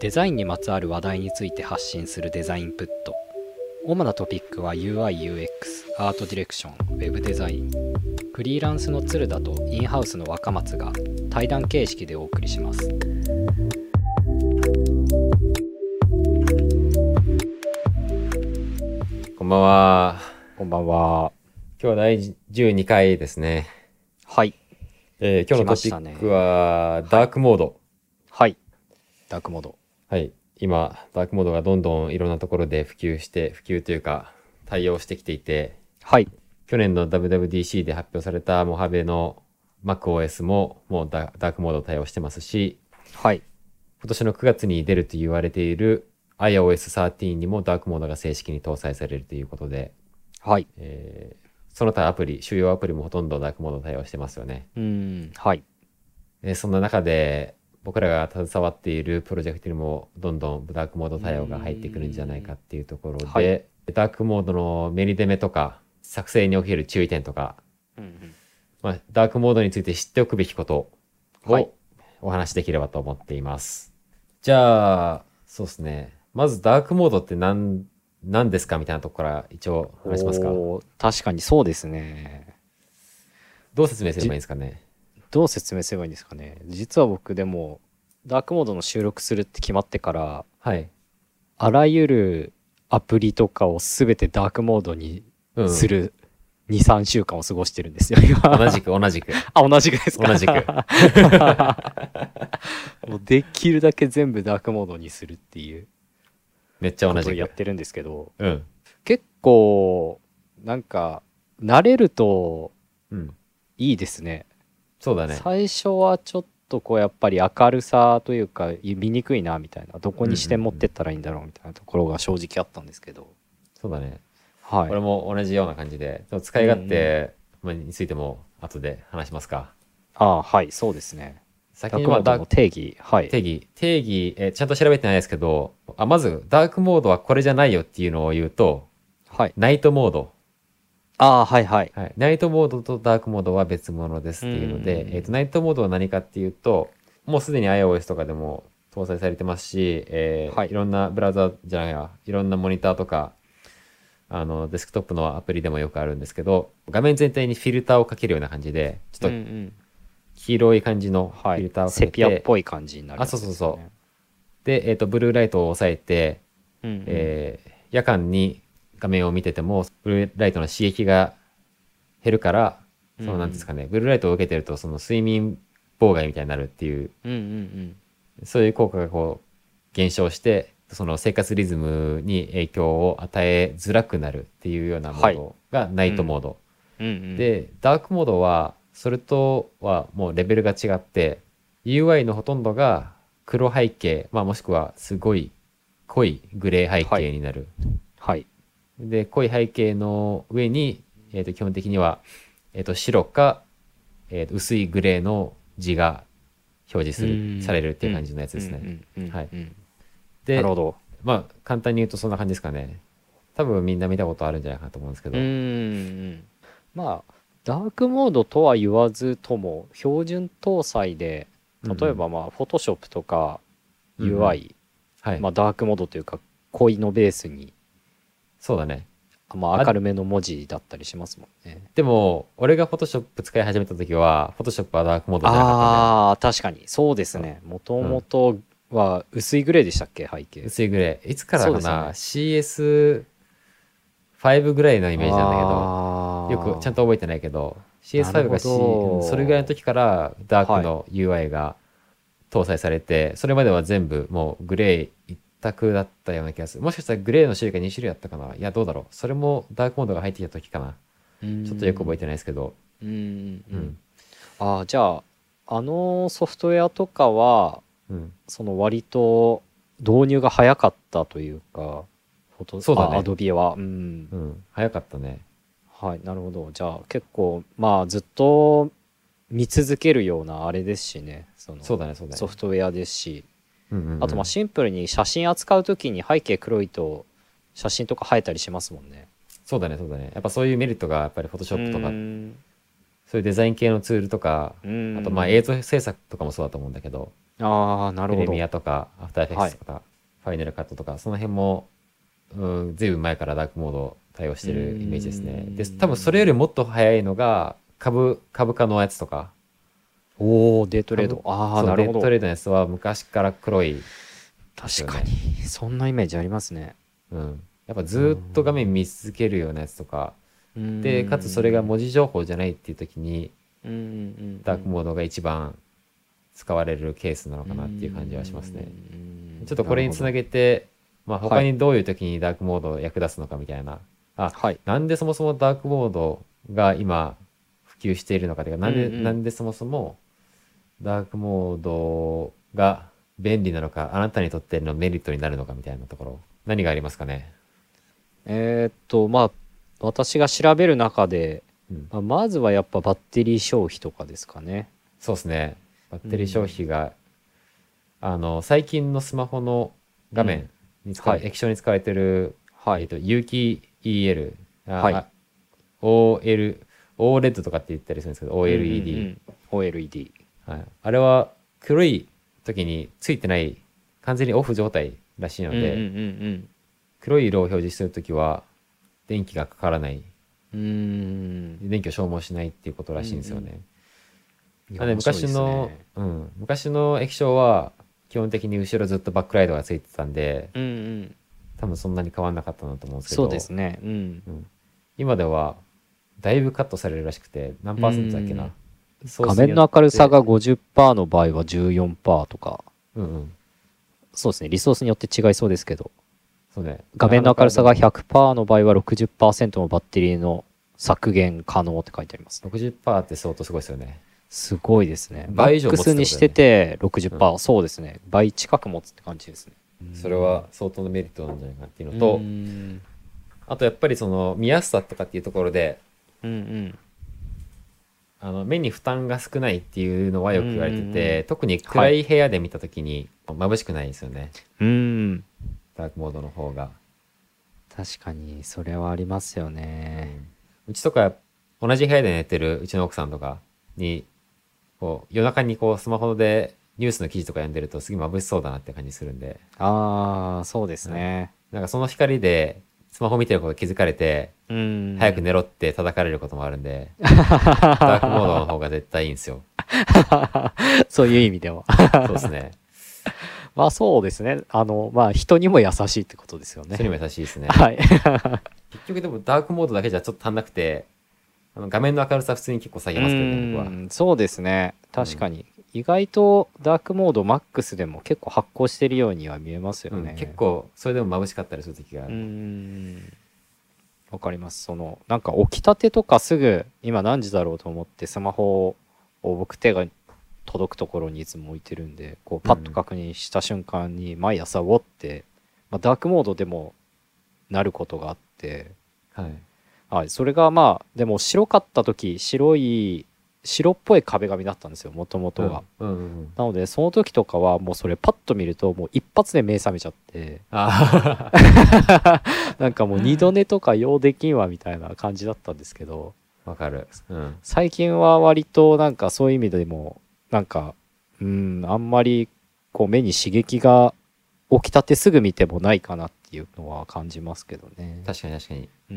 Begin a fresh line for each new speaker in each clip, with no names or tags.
デザインにまつわる話題について発信するデザインプット。主なトピックは UI/UX、アートディレクション、ウェブデザイン。フリーランスの鶴田とインハウスの若松が対談形式でお送りします。
こんばんは。
こんばんは。
今日は第12回ですね。
はい。
今日のトピックはダークモード。
はい。ダークモード。
はい。今、ダークモードがどんどんいろんなところで普及というか対応してきていて、
はい。
去年の WWDC で発表されたモハベの MacOS ももうダークモード対応してますし、
はい。
今年の9月に出ると言われている iOS13 にもダークモードが正式に搭載されるということで、
はい。
その他アプリ、主要アプリもほとんどダークモード対応してますよね。
はい。
そんな中で僕らが携わっているプロジェクトにもどんどんダークモード対応が入ってくるんじゃないかっていうところで、
はい、
ダークモードのメリデメとか作成における注意点とか、ダークモードについて知っておくべきことをお話しできればと思っています。じゃあ、そうですね。まずダークモードって何ですかみたいなところから一応話しますか。
確かにそうですね。
どう説明すればいいんですかね。
どう説明すればいいんですかね。実は僕でもダークモードの収録するって決まってから、
はい。
あらゆるアプリとかをすべてダークモードにする2、3週間を過ごしてるんですよ、今。
同じく。
あ、同じくですか。
同じく。
もうできるだけ全部ダークモードにするっていう。
めっちゃ同じく。
やってるんですけど、
うん。
結構、なんか、慣れるといいですね。
そうだね。
最初はちょっとこうやっぱり明るさというか見にくいなみたいな、どこに視点持ってったらいいんだろうみたいなところが正直あったんですけど。
そうだね。
はい。
俺も同じような感じで、使い勝手についても後で話しますか。
はい、そうですね。
先に
ダークモードの定義、はい。
定義、ちゃんと調べてないですけど、まずダークモードはこれじゃないよっていうのを言うと、
はい。
ナイトモード。
はいはい。
ナイトモードとダークモードは別物ですっていうので、ナイトモードは何かっていうと、もうすでに iOS とかでも搭載されてますし、いろんなブラウザじゃないわ、いろんなモニターとか、デスクトップのアプリでもよくあるんですけど、画面全体にフィルターをかけるような感じで、ちょっと黄色い感じのフィルターをかけて、
セピアっぽい感じになる、ね。
そう。で、ブルーライトを抑えて、夜間に画面を見てても、ブルーライトの刺激が減るから、なんですかね、ブルーライトを受けてると、その睡眠妨害みたいになるっていう、そういう効果がこう、減少して、その生活リズムに影響を与えづらくなるっていうようなモードがナイトモード。で、ダークモードは、それとはもうレベルが違って、UI のほとんどが黒背景、もしくはすごい濃いグレー背景になる。
はい。
で、濃い背景の上に、基本的には、白か、薄いグレーの字が表示されるっていう感じのやつですね。はい。で、
なるほど。
簡単に言うとそんな感じですかね。多分みんな見たことあるんじゃないかなと思うんですけど。
ダークモードとは言わずとも、標準搭載で、例えばPhotoshop とか UI、ダークモードというか、濃いのベースに、
そうだね。
明るめの文字だったりしますもんね。
でも、俺が Photoshop 使い始めた時は、Photoshop はダークモードじゃなかったんだよ。
確かに。そうですね。もともとは薄いグレーでしたっけ、背景。
薄いグレー。いつからかな、CS5 ぐらいのイメージなんだけど、よくちゃんと覚えてないけど、CS5 がそれぐらいの時からダークの UI が搭載されて、それまでは全部もうグレー一択だったような気がする。もしかしたらグレーの種類が2種類あったかな。いや、どうだろう。それもダークモードが入ってきた時かな。ちょっとよく覚えてないですけど。
じゃあ、ソフトウェアとかは、その割と導入が早かったというか、
そうだね。
アドビは。
早かったね。
はい、なるほど。じゃあ結構、ずっと見続けるようなあれですしね。
そうだね。
ソフトウェアですし。あとシンプルに写真扱うときに背景黒いと写真とか映えたりしますもんね。
そうだね。やっぱそういうメリットがやっぱり Photoshop とか、そういうデザイン系のツールとか、あと映像制作とかもそうだと思うんだけど、
ああ、なるほど。
プレミアとか、アフターエフェク
はい。
スとか、ファイナルカットとか、その辺も、ずいぶん前からダークモードを対応し
うー
てるイメージですね。で、多分それよ
ん。
りもっと早いのが、株価のやつとか、
おお、デイトレード。ああ、
そう、
なるほど。
デイトレードのやつは昔から黒いです
確か
よね。
に、そんなイメージありますね。
うん。やっぱ
うー
ずっと画面
ん。
見続けるようなやつとか、
うー
で、かつそれが
ん。
文字情報じゃないっていう時に、
うんうんうん。
ダークモードが一番使われるケースなの
うー
かなっていう感じはしますね。ちょっ
ん。
とこれにつな
なるほど。
げて、まあ
はい。
他にどういう時にダークモードを役立つのかみたいな。あ、
はい。
なんでそもそもダークモードが今普及しているのかというか、
うんう
なん
ん。
でそもそもダークモードが便利なのか、あなたにとってのメリットになるのかみたいなところ、何がありますかね。
まあ、私が調べる中で、
うん。
まずはやっぱバッテリー消費とかですかね。
そうですね。バッ
う
テリー消
ん。
費が、最近のスマホの画面
うん。はい。
液晶に使われてる、
はい。
有機 EL、
はい。
OL、OLED とかって言ったりするんですけど、
うんうんう
OLED。
ん。OLED。
はい。あれは黒い時についてない、完全にオフ状態らしい
うんうん
ので、
うん
黒い色を表示するときは、電気がかからない、
うん。うーん。
電気を消耗しないっていうことら
うんう
しいんですよ
ん。
ね。
いや、
なので
面白いですね。
昔の液晶は、基本的に後ろずっとバックライトがついてたんで、
うんうん。
多分そんなに変わんなかったなと思うんですけ
そうで
ど、
すね。うん。
うん、今では、だいぶカットされるらしくて、何
う
パーセントだっけな。
ん。画
ソースによっ
面の明るさ
て、
が50%の場合は14%とか、
うんうん、
そうですね。リソースによって違いそうですけど、
そうね、
画
なか
面の明るさが
なかでも、
100%の場合は60%のバッテリーの削減可能って書いてありますね。
60%って相当すごいですよね。
すごいですね。マッ
倍以上持つ
クスにして
ってことだよね。
て
うん。
60%、そうですね。倍近く持つって感じですね。う
それは相当のメリットなんじゃないかなっていうの
ー
と、
ん。
あとやっぱりその見やすさとかっていうところで、
うんうん。
目に負担が少ないっていうのは
うんうん
よく言われて
うん。
て、特に
はい。
暗い部屋で見た時に眩しくないんですよね。
うーん。
ダークモードの方が。
確かに、それはありますよね。
うん。うちとか同じ部屋で寝てるうちの奥さんとかに、こう夜中にこうスマホでニュースの記事とか読んでるとすげえ眩しそうだなって感じするんで、
ああ、そうです
はい。
ね。
なんかその光でスマホ見てること気づかれて、
うーん。
早く寝ろって叩かれることもあるんで、ダークモードの方が絶対いいんですよ。
そういう意味では。
そうですね。
まあそうですね。まあ人にも優しいってことですよね。
それにも優しいですね。
はい。
結局でもダークモードだけじゃちょっと足んなくて、画面の明るさ普通に結構下
う
げますけどね、僕は。
ーん、そうですね。
うん。
確かに。意外とダークモードマックスでも結構発光してるようには見えますよ
うん、結
ね。
構、それでも眩しかったりする時があ
うー
る。
ん。わかります。なんか起きたてとかすぐ、今何時だろうと思ってスマホを僕手が届くところにいつも置いてるんで、こうパッと
うんうん。
確認した瞬間に毎朝ウォって、まあ、ダークモードでもなることがあって、
はい。
はい、それがまあ、でも白かった時、白っぽい壁紙だったんですよ、もともとが。
うん。うんうんうん。
なので、その時とかはもうそれパッと見ると、もう一発で目覚めちゃって、
あ
なんかもう二度寝とか用できんわみたいな感じだったんですけど、
あ、わかる。うん。
最近は割となんかそういう意味でも、なんか、あんまりこう目に刺激が起きたてすぐ見てもないかなっていうのは感じますけどね。
確かに確かに。
うん。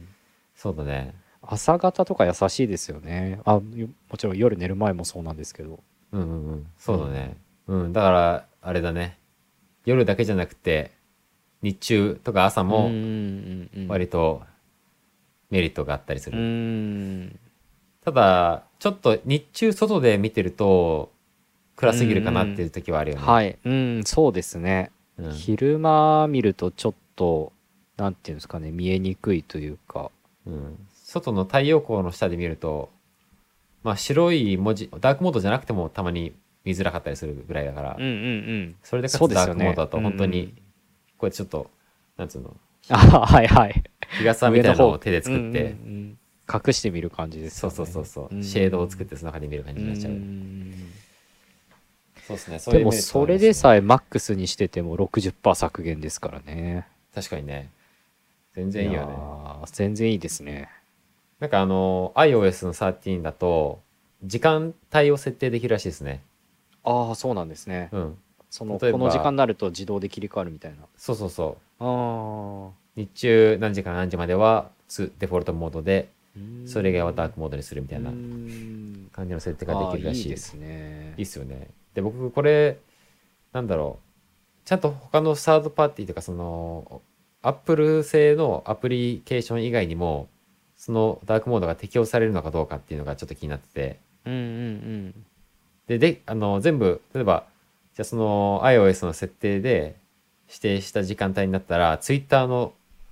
そうだね。
朝方とか優しいですよね。もちろん夜寝る前もそうなんですけど。
うんうんうん。
うん。
そうだね。うん。だから、あれだね。夜だけじゃなくて、日中とか朝
うん
も
うん
割とメリットがあったりす
うん。う
る。
ん。
ただ、ちょっと日中外で見てると
うん
暗すぎるかなっていう時はあるよね。
はい。そうですね。
うん。
昼間見るとちょっと、なんていうんですかね、見えにくいというか。
うん。外の太陽光の下で見ると、まあ白い文字、ダークモードじゃなくてもたまに見づらかったりするぐらいだから、
うんうんうん。
それでか
そう
つダー
ですよね。
クモードだと
うんう
本当に、
ん。
こうやってちょっと、なんつうの、
はいはい。
日傘みたいなの
上の方。
を手で
うんうんう
作って、
ん。隠してみる感じです
そうそうそう
よね。
そう、
う
シェードを作っ
ん。
てその中で見る感
う
じになっちゃう。
ん。
そうですね、そう
で
いうメリットはあり
もそれ
ますね。
でさえマックスにしてても60%削減ですからね。
確かにね、全
いや
然いいよね。
ー、全然いいですね。
なんかiOS の13だと、時間帯を設定できるらしいですね。
ああ、そうなんですね。
うん。
その、
例え
この時間
ば、
になると自動で切り替わるみたいな。
そうそうそ
ああ。
う。日中何時から何時まではデフォルトモードで、
うー
それ以外はダー
ん。
クモードにするみた
うー
いな
ん。
感じの設定がで
ああ、
きるらしい。
いいですね。
いいっすよね。で、僕これ、なんだろう。ちゃんと他のサードパーティーとか、その、Apple 製のアプリケーション以外にも、そのダークモードが適用されるのかどうかっていうのがちょっと気になってて、
うんうん
全部、例えば、じゃあその iOS の設定で指定した時間帯になったら、Twitter の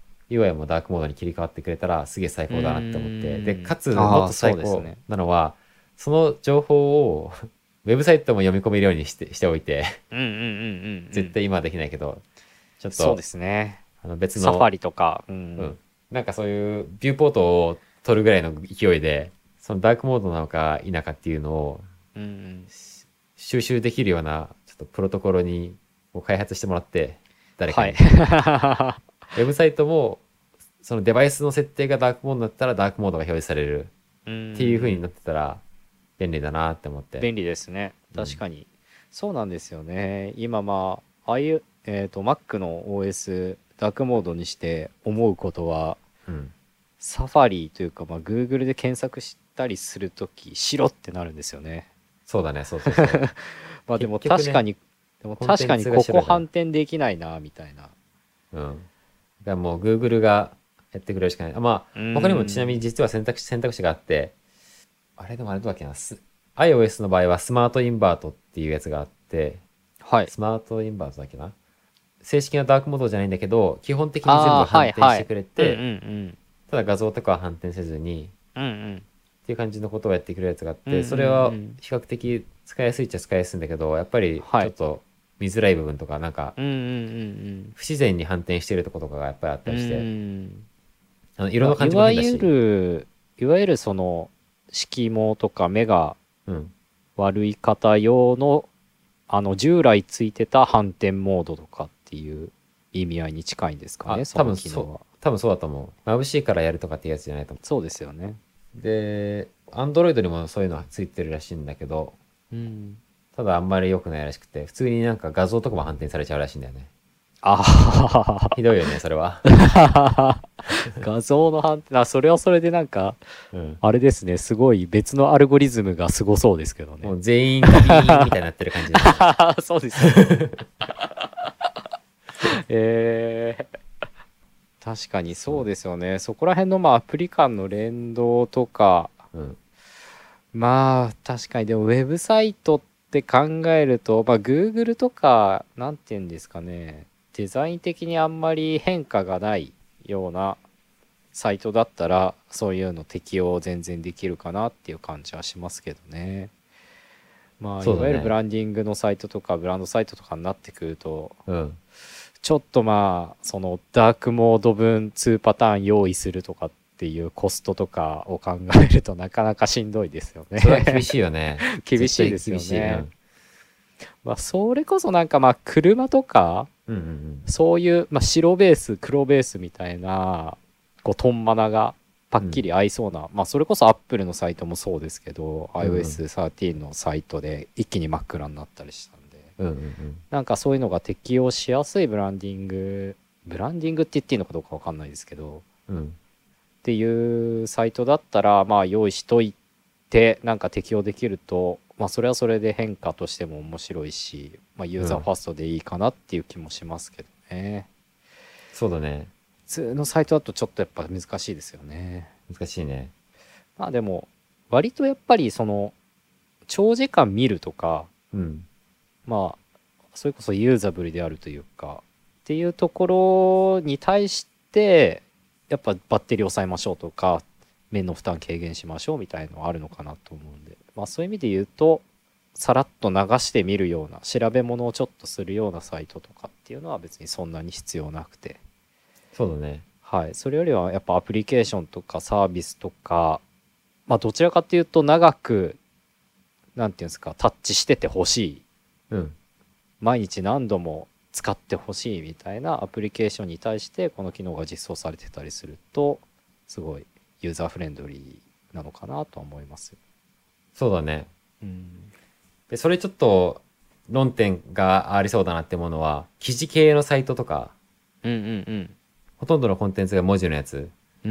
UI もダークモードに切り替わってくれたらすげえ最
うん。う
高だなって思って、で、かつ、
ーん。ああ、
もっと最高
そうですね。
なのは、その情報をウェブサイトも読み込めるようにしておいて、
うんうんうんうんうん。
絶対今はできないけど、ちょっと、
そうですね。
別の、
サファリとか、うん。
うん、なんかそういうビューポートを取るぐらいの勢いで、そのダークモードなのか否かっていうのを
うんうん。
収集できるような、ちょっとプロトコルを開発してもらって、誰か
はい。
に。ウェブサイトも、そのデバイスの設定がダークモードだったらダークモードが表示される
う
っていう風にな
ん。
ってたら便利だなって思って。
便利ですね。
うん。
確かに。そうなんですよね。今まあ、ああいう、Mac の OS、ダークモードにして思うことは、
うん。
サファリというか、まあ、Google で検索したりするとき、白ってなるんですよね。
そうだね、そうそうそう。
まあでも
結局ね、
確かに、でも
コンテンツが
確かにここ
白いから。
反転できないな、みたいな。
うん。だからもう Google がやってくれるしかない。あ、ま
うー
あ、他にもちなみに
ん。
実は選択肢があって、あれどうだっけな、iOS の場合はスマートインバートっていうやつがあって、
はい。
スマートインバートだっけな、正式なダークモードじゃないんだけど、基本的に全
ああ、
部反
はいはい。
転してくれ
うんう
て、
ん
ただ画像とかは反転せずに、
うん。うんうん。
っていう感じのことをやってくれるやつがあっ
うんうんう
て、それは
ん。
比較的使いやすいっちゃ使いやすいんだけど、やっぱり
はい。
ちょっと見づらい部分とか、なんか
うんうんうん
不自然に反転してるとことかがやっぱりあった
うん。う
りして、
ーん。まあ、
色の感じも変だし、
いわゆるその、色毛とか目が
うん。
悪い方用の、従来ついてた反転モードとかっていう意味合いに近いんですかね、その機能は。
多分そうだと思う。眩しいからやるとかっていうやつじゃないと思
そうですよね。
う。で、Android にもそういうのがついてるらしいんだけど、
うん。
ただあんまり良くないらしくて、普通になんか画像とかも反転されちゃうらしいんだよね。
あ
ひどいよね、それは。
あ、画像の判定、それはそれでなんか、
うん。
あれですね、すごい別のアルゴリズムがすごそうですけどね。
もう全員がビーンみたいになってる感じで。
そうですよね。確かに
そう。
そうですよね。そこら辺のまあアプリ間の連動とか、
うん。
まあ確かにでもウェブサイトって考えると、まあ Google とか、なんていうんですかね、デザイン的にあんまり変化がないようなサイトだったら、そういうの適用全然できるかなっていう感じはしますけどね。まあいわゆるブ
そうだね。
ランディングのサイトとかブランドサイトとかになってくると、
うん。
ちょっとまあそのダークモード分2パターン用意するとかっていうコストとかを考えるとなかなかしんどいですよ
それは厳
ね。
しいよね。
厳
絶対
しいですよ
厳しい。う
ね。
ん。
まあそれこそなんかまあ車とか
うんうん
そういうまあ白ベース黒ベースみたいなこうトンマナがパ
うん。
ッキリ合いそうな、まあそれこそアップルのサイトもそうですけど
うんうん。
iOS13 のサイトで一気に真っ暗になったりしたんで、
うんうんうん。
なんかそういうのが適用しやすいブランディングって言っていいのかどうかわかんないですけど、
うん。
っていうサイトだったら、まあ用意しといて、なんか適用できると、まあそれはそれで変化としても面白いし、まあユー
うん。
ザーファーストでいいかなっていう気もしますけどね。
そうだね。
普通のサイトだとちょっとやっぱ難しいですよね。
難しいね。
まあでも、割とやっぱりその、長時間見るとか、
うん。
まあ、それこそユーザブルであるというか、っていうところに対して、やっぱバッテリー抑えましょうとか、面の負担軽減しましょうみたいのはあるのかなと思うんで、まあそういう意味で言うと、さらっと流してみるような、調べ物をちょっとするようなサイトとかっていうのは別にそんなに必要なくて、
そうだね。
はい、それよりはやっぱアプリケーションとかサービスとか、まあどちらかっていうと長く、なんていうんですか、タッチしててほしい、
うん。
毎日何度も使ってほしいみたいなアプリケーションに対してこの機能が実装されてたりするとすごいユーザーフレンドリーなのかなとは思います。
そうだね。
うん。
で、それちょっと論点がありそうだなってものは記事系のサイトとか、
うんうん
ほとんどのコンテンツが文字のやつ
うん。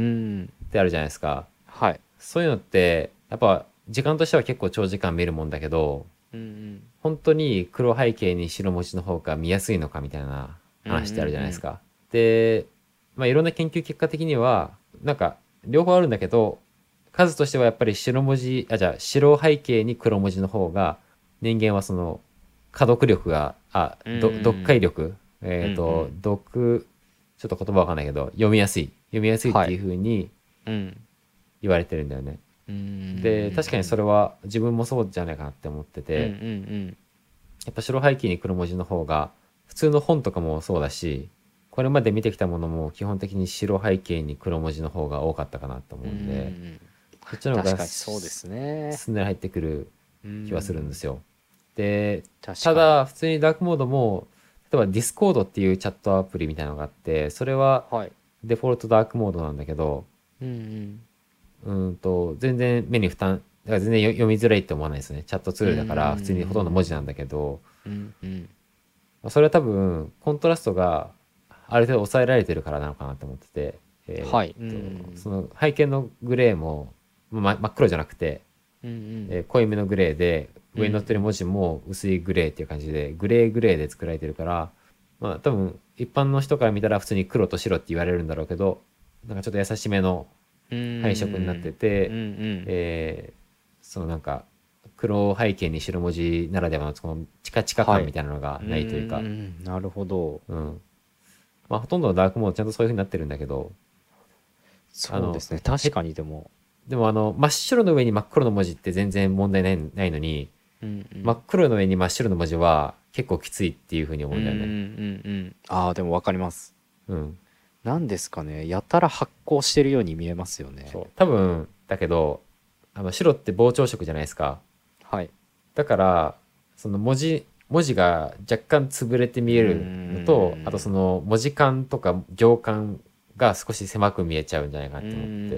ってあるじゃないですか。
はい。
そういうのってやっぱ時間としては結構長時間見るもんだけど、
うん
本当に黒背景に白文字の方が見やすいのかみたいな話ってあるじゃないですか。で、まあ、いろんな研究結果的にはなんか両方あるんだけど、数としてはやっぱりじゃあ白背景に黒文字の方が人間はその可読力が読解力ちょっと言葉わかんないけど読みやすいっていう風に言われてるんだよね。で確かにそれは自分もそうじゃないかなって思ってて、やっぱ白背景に黒文字の方が普通の本とかもそうだし、これまで見てきたものも基本的に白背景に黒文字の方が多かったかなと思うんで、そっちの方が
確かにそうですね。
すんなり入ってくる気はするんですよ。で、
確かに
ただ普通にダークモードも例えばディスコードっていうチャットアプリみたいなのがあって、それは
はい。
デフォルトダークモードなんだけど、全然目に負担、だから全然読みづらいって思わないですね。チャットツールだから普通にほとんど文字なんだけど、それは多分コントラストがある程度抑えられてるからなのかなと思ってて、
はい。
その背景のグレーも、真っ黒じゃなくて、濃いめのグレーで、上に載ってる文字も薄いグレーっていう感じで、グレーで作られてるから、まあ多分一般の人から見たら普通に黒と白って言われるんだろうけど、なんかちょっと優しめの配色になってて、そのなんか黒背景に白文字ならではのそのチカチカ感みたいなのがないというか、
なるほど。
まあほとんどのダークモードちゃんとそういう風になってるんだけど、
そうですね。確かにでも
真っ白の上に真っ黒の文字って全然問題ないのに、真っ黒の上に真っ白の文字は結構きついっていう風に思うんだよね。
ああ、でも分かります。
うん。
なんですかね。やたら発光してるように見えますよね。
そう。多分、だけど、白って膨張色じゃないですか。
はい。
だから、その文字が若干潰れて見えるのと、あとその文字間とか行間が少し狭く見えちゃうんじゃないかなって思って。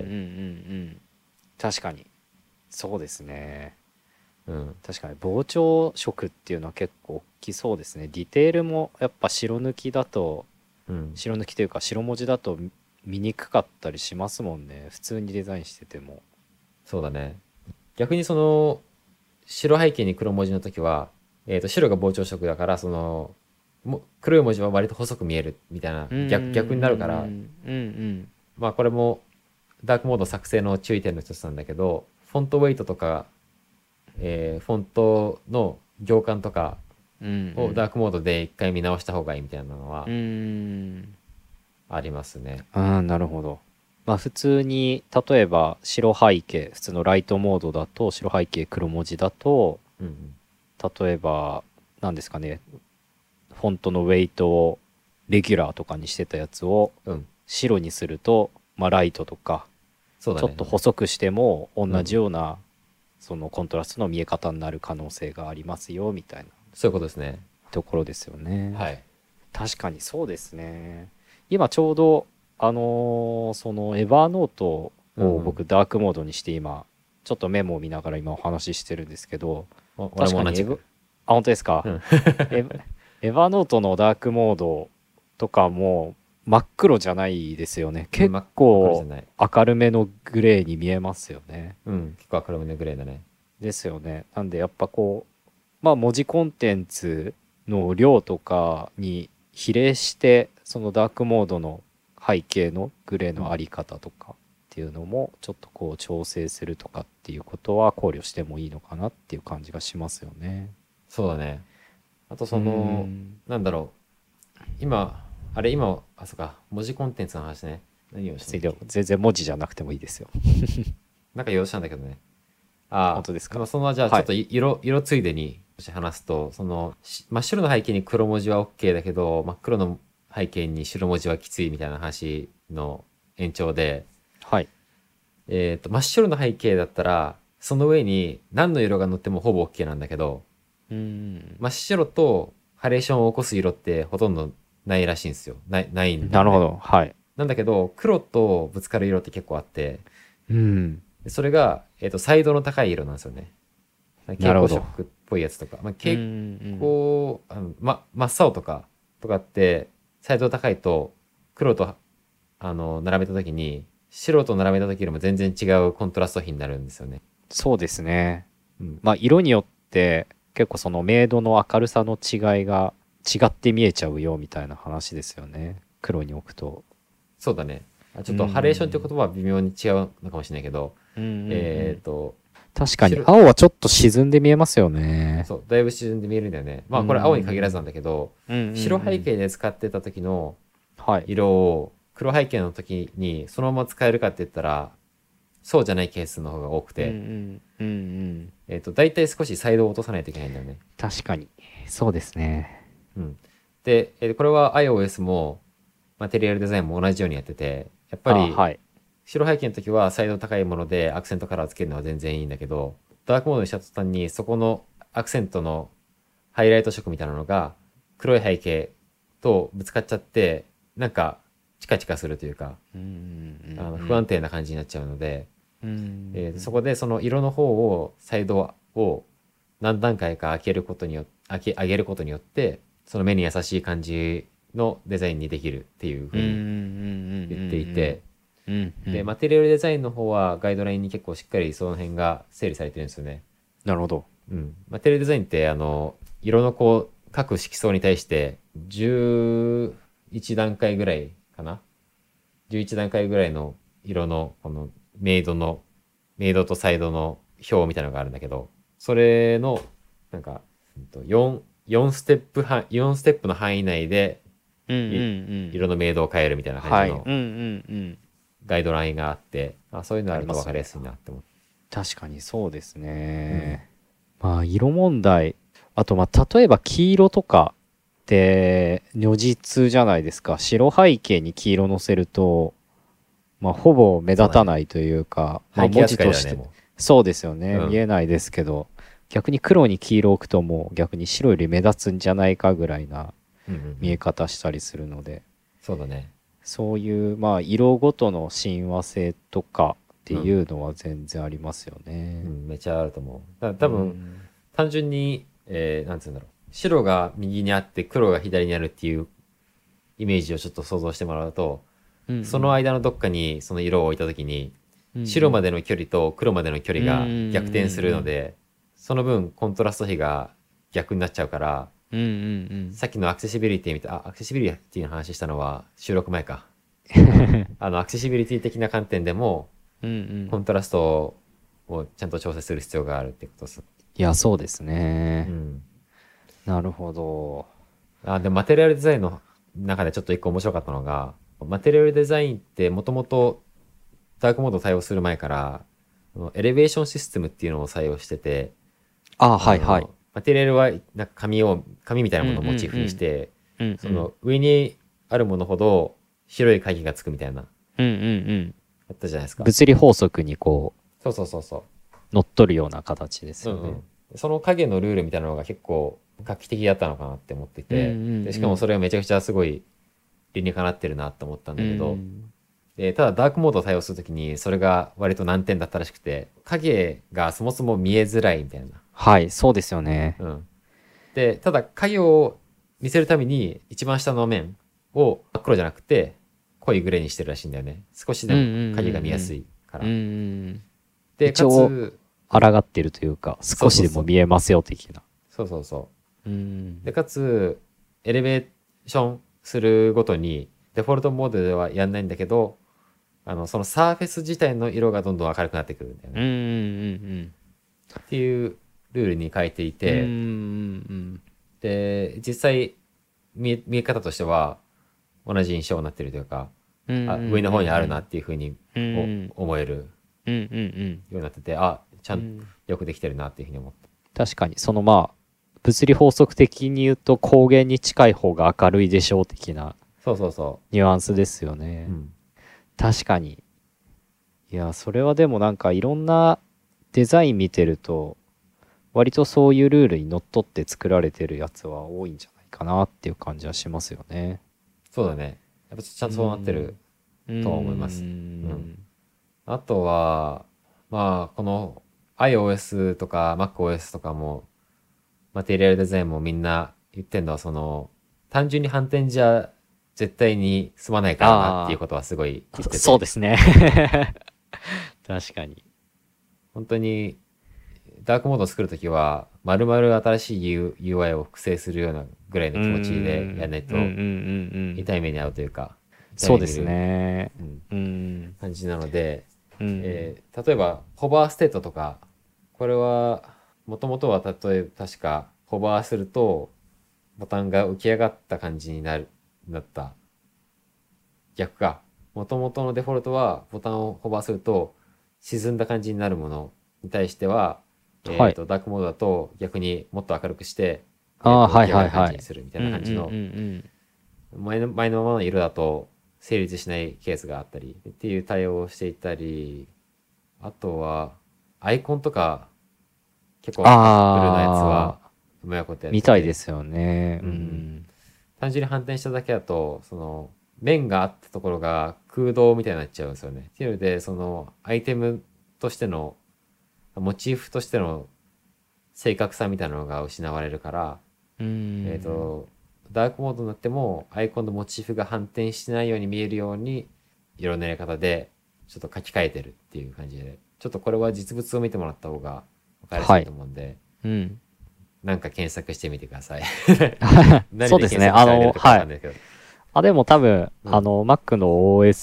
確かに。そうですね。
うん。
確かに膨張色っていうのは結構大きそうですね。ディテールもやっぱ白抜きだと、
うん。
白抜きというか白文字だと見にくかったりしますもんね。普通にデザインしてても。
そうだね。逆にその、白背景に黒文字の時は、白が膨張色だから、その、黒い文字は割と細く見えるみたいな逆になるから、まあこれもダークモード作成の注意点の一つなんだけど、フォントウェイトとか、フォントの行間とかをダークモードで一回見直した方がいいみたいなのはありますね。
なるほど。まあ普通に例えば白背景、普通のライトモードだと白背景黒文字だと、例えば何ですかね、フォントのウェイトをレギュラーとかにしてたやつを白にすると、まあライトとかちょっと細くしても同じようなそのコントラストの見え方になる可能性がありますよみたいな、
そういうことですね。
ところですよね。
はい。
確かにそうですね。今ちょうどそのエヴァーノートを僕ダークモードにして今ちょっとメモを見ながら今お話ししてるんですけど、
確かに
本当ですか？エヴァーノートのダークモードとかも真っ黒じゃないですよね。結構明るめのグレーに見えますよね。
結構明るめのグレーだね。
ですよね。なんでやっぱこう、まあ文字コンテンツの量とかに比例してそのダークモードの背景のグレーのあり方とかっていうのもちょっとこう調整するとかっていうことは考慮してもいいのかなっていう感じがしますよね。
そうだね。あとその、なんだろう。今、そうか、文字コンテンツの話ね。何をしてる？
全然文字じゃなくてもいいですよ。
なんか言おうとしたんだけどね。
本当ですか？
そのじゃあちょっと色ついでに話すと、その真っ白の背景に黒文字は OK だけど、真っ黒の背景に白文字はきついみたいな話の延長で、
はい。
真っ白の背景だったら、その上に何の色が乗ってもほぼ OK なんだけど、真っ白とハレーションを起こす色ってほとんどないらしいんですよ。ないんだよね。
なるほど。はい。
なんだけど、黒とぶつかる色って結構あって、
うん。
それが、彩度の高い色なんですよね。蛍光色っぽいやつとか、まあ、
うん
結
うん
構真っ青とかって彩度高いと黒と並べた時に白と並べた時よりも全然違うコントラスト比になるんですよね。
そうですね。
うん、
まあ色によって結構その明度の明るさの違いが違って見えちゃうよみたいな話ですよね。黒に置くと。
そうだね。ちょっ
うん
とハレーションって言葉は微妙に違うのかもしれないけど、
うんうんうん。
えっと、
確かに
白、
青はちょっと沈んで見えますよね。
そう、だいぶ沈んで見えるんだよね。ま
う
あこれ青に限らず
ん
なんだけど、
うんうん
白
うん。
背景で使ってた時の
はい。
色を黒背景の時にそのまま使えるかって言ったら、そうじゃないケースの方が多く
うんう
て、
んうんうん。
大体少しサイドを落とさないといけないんだよね。
確かに。そうですね。
うん。で、これは iOS もマテリアルデザインも同じようにやってて、やっぱ
あ、
り
はい。
白背景の時はサイド高いものでアクセントカラーつけるのは全然いいんだけど、ダークモードにした途端にそこのアクセントのハイライト色みたいなのが黒い背景とぶつかっちゃって、なんかチカチカするというか、
うんうん
不安定な感じになっちゃうので、
うんうんうん。
そこでその色の方をサイドを何段階か上げることによってその目に優しい感じのデザインにできるっていう
うんうん
風に言っていて、
うんうんうんうんう
で
ん。
マテリアルデザインの方はガイドラインに結構しっかりその辺が整理されてるんですよね。
なるほど。
うん、マテリアルデザインって色の各色相に対して11段階ぐらいかな、11段階ぐらいの色のこのメイドとサイドの表みたいなのがあるんだけど、それのなんか4ステップ4ステップの範囲内で
うんう
い
んうん。
色の明度を変えるみたいな感じ
はい。うん
の
うんうん。
ガイドラインがあって、そういうのあると分
ありますよね。
かりやすいなって思って。
確かにそうです
うん。
ね。まあ色問題。あとまあ例えば黄色とかって如実じゃないですか。白背景に黄色乗せると、まあほぼ目
そうだね。
立たないというか、まあ
背景
文字
扱いだよね、
として、
も
そうですよ
う。
ね。
うん。
見えないですけど、逆に黒に黄色置くともう逆に白より目立つんじゃないかぐらいな
うんうんうん。
見え方したりするので、
そうだね。
そういうまあ色ごとの親和性とかって
うん。
いうのは全然ありますよね。
うん、めちゃあると思う。
う
多分、
ん。
単純に、なんつうんだろう。白が右にあって黒が左にあるっていうイメージをちょっと想像してもらうと、
うんう
その
ん。
間のどっかにその色を置いたときに、
うんうん。
白までの距離と黒までの距離
うんうん
が逆転する
うん
ので、その分コントラスト比が逆になっちゃうから、
うんうんうん
さっきのアクセシビリティアクセシビリティの話したのは収録前か。アクセシビリティ的な観点でも、
うんうん。
コントラストをちゃんと調整する必要があるってことです。
いやそうですね。
うん。
なるほど。
でもマテリアルデザインの中でちょっと一個面白かったのが、マテリアルデザインってもともとダークモードを対応する前から、エレベーションシステムっていうのを採用してて、
あ、はいはい。
マテリアルはなんか紙みたいな
うんう
ものをモチーフにし
ん
て、
うんうんうん
その上にあるものほど白い影がつくみたいな、
うんうんうん
あったじゃないですか。
物理法則にこ
そうそうそうそ
う乗っ取るような形です
う。う
よね。
んうん。その影のルールみたいなのが結構画期的だったのかなって思ってい
うんう
て、で、しかも
ん
それがめちゃくちゃすごい理にかなってるなって思ったん
うんう
だけど、
ん。
ただダークモードを対応するときにそれが割と難点だったらしくて、影がそもそも見えづらいみたいな。
はい、そうですよね。
うん。で、ただ影を見せるために一番下の面を真っ黒じゃなくて濃いグレーにしてるらしいんだよね。少しでも
うんうんうん
影が見やすいか
うん。
ら。
うん。
で、か
一応、
つ、うん。
抗ってるというか、少しでも
そうそうそう。
見えますよ、的な。
そうそうそう。
うん。
で、かつ、エレベーションするごとに、デフォルトモードではやんないんだけど、そのサーフェス自体の色がどんどん明るくなってくるんだよ
うんう
ね。
ん
っていうルールに変えてい
うんうん。うん
て、
うん
で、実際見え方としては同じ印象になってるというか、
うんうん
上の方にあるな
うん
っていうふうに
うんうん
思えるよ
うんうん
うになってて、ちゃんと
うん。
よくできてるなっていうふうに思った。
確かに、そのまあ、物理法則的に言うと光源に近い方が明るいでしょう的な
そうそうそ
ニュアンスですよ
う。う
ね。
ん。
確かに。いや、それはでもなんかいろんなデザイン見てると、割とそういうルールにのっとって作られてるやつは多いんじゃないかなっていう感じはしますよね。
そうだね。やっぱちゃん
う
とそうなってる
ん。うー
とは思います。うん。
ん。
あとは、まあ、この iOS とか MacOS とかも、 マテリアルデザインもみんな言ってんのは、単純に反転じゃ絶対に済まないからなっていうことはすごい言ってて。
そうですね。確かに。
本当に、ダークモードを作るときは、丸々新しい UI を複製するようなぐらいの気持ちでやらないと、痛い目に遭うというか、
そうですね。
感じなので、
例
えば、ホバーステートとか、これは、もともとは確か、ホバーすると、ボタンが浮き上がった感じになった。逆か。もともとのデフォルトは、ボタンをホバーすると、沈んだ感じになるものに対しては、ダークモードだと逆にもっと明るくして、浮き上がる感じにするみたいな感じの、前のままの色だと成立しないケースがあったりっていう対応をしていたり、あとは、アイコンとか、結構カップルなやつは、うまいことやってて
みたいですよね。
単純に反転しただけだと、面があったところが空洞みたいになっちゃうんですよね。っていうので、アイテムとしての、モチーフとしての正確さみたいなのが失われるから、ダークモードになってもアイコンのモチーフが反転しないように見えるように、色のやり方でちょっと書き換えてるっていう感じで、ちょっとこれは実物を見てもらった方が分かりやすいと思うんで、なんか検索してみてください。
そうですね。でも多分、Mac の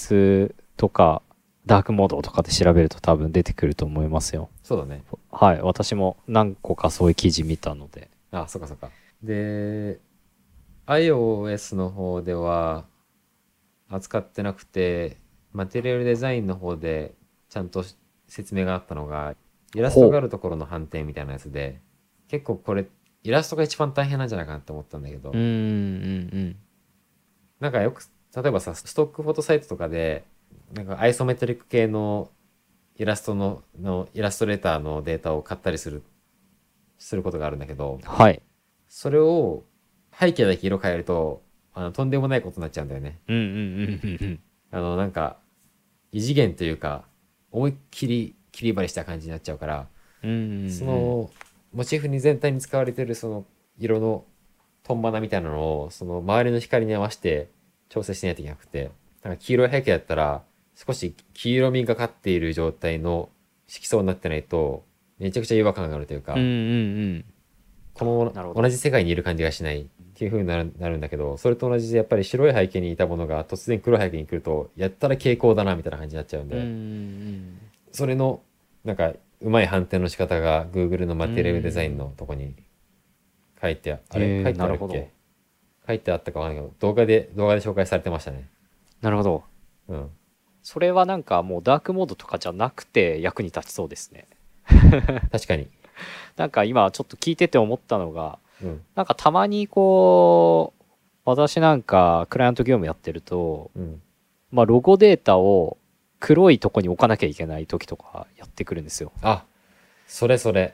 OS とか、ダークモードとかで調べると多分出てくると思いますよ。
そうだね。
はい。私も何個かそういう記事見たので。
あ、そっかそっか。で、iOS の方では扱ってなくて、マテリアルデザインの方でちゃんと説明があったのが、イラストがあるところの判定みたいなやつで、結構これ、イラストが一番大変なんじゃないかなって思ったんだけど、なんかよく、例えばさ、ストックフォトサイトとかで、なんかアイソメトリック系のイラストのイラストレーターのデータを買ったりすることがあるんだけど、それを背景だけ色変えると、とんでもないことになっちゃうんだよね。なんか、異次元というか、思いっきり切り張りした感じになっちゃうから、モチーフに全体に使われてる色のトンバナみたいなのを、周りの光に合わせて調整しないといけなくて、なんか黄色い背景だったら、少し黄色みがかっている状態の色相になってないと、めちゃくちゃ違和感があるというか、この同じ世界にいる感じがしないっていう風になるんだけど、それと同じでやっぱり白い背景にいたものが突然黒い背景に来ると、やったら蛍光だなみたいな感じになっちゃうんで、それの、なんか、うまい判定の仕方が Google のマテリアルデザインのとこに書いて書いてあるっけ？書いてあったかわかんないけど、動画で紹介されてましたね。
なるほど。それはなんかもうダークモードとかじゃなくて役に立ちそうですね。
確かに。
なんか今ちょっと聞いてて思ったのが、なんかたまにこう、私なんかクライアント業務やってると、ロゴデータを黒いとこに置かなきゃいけない時とかやってくるんですよ。
あ、それ。そう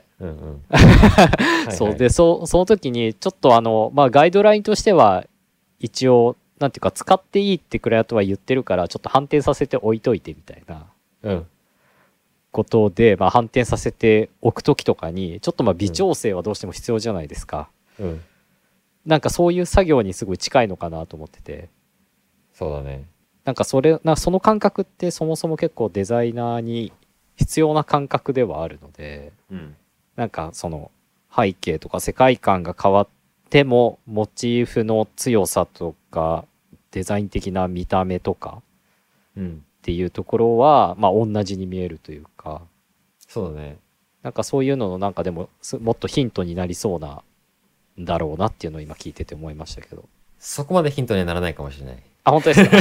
で、その時にちょっとガイドラインとしては一応なんていうか使っていいってクライアントは言ってるからちょっと反転させておいといてみたいなことで、反転させておく時とかにちょっと微調整はどうしても必要じゃないですか。なんかそういう作業にすごい近いのかなと思ってて。
そうだね。
なんかその感覚ってそもそも結構デザイナーに必要な感覚ではあるので、なんかその背景とか世界観が変わってもモチーフの強さとかデザイン的な見た目とかっていうところは同じに見えるというか、
そうだね。
なんかそういうののなんかでももっとヒントになりそうなんだろうなっていうのを今聞いてて思いましたけど。
そこまでヒントにはならないかもしれない。
あ、本当ですか？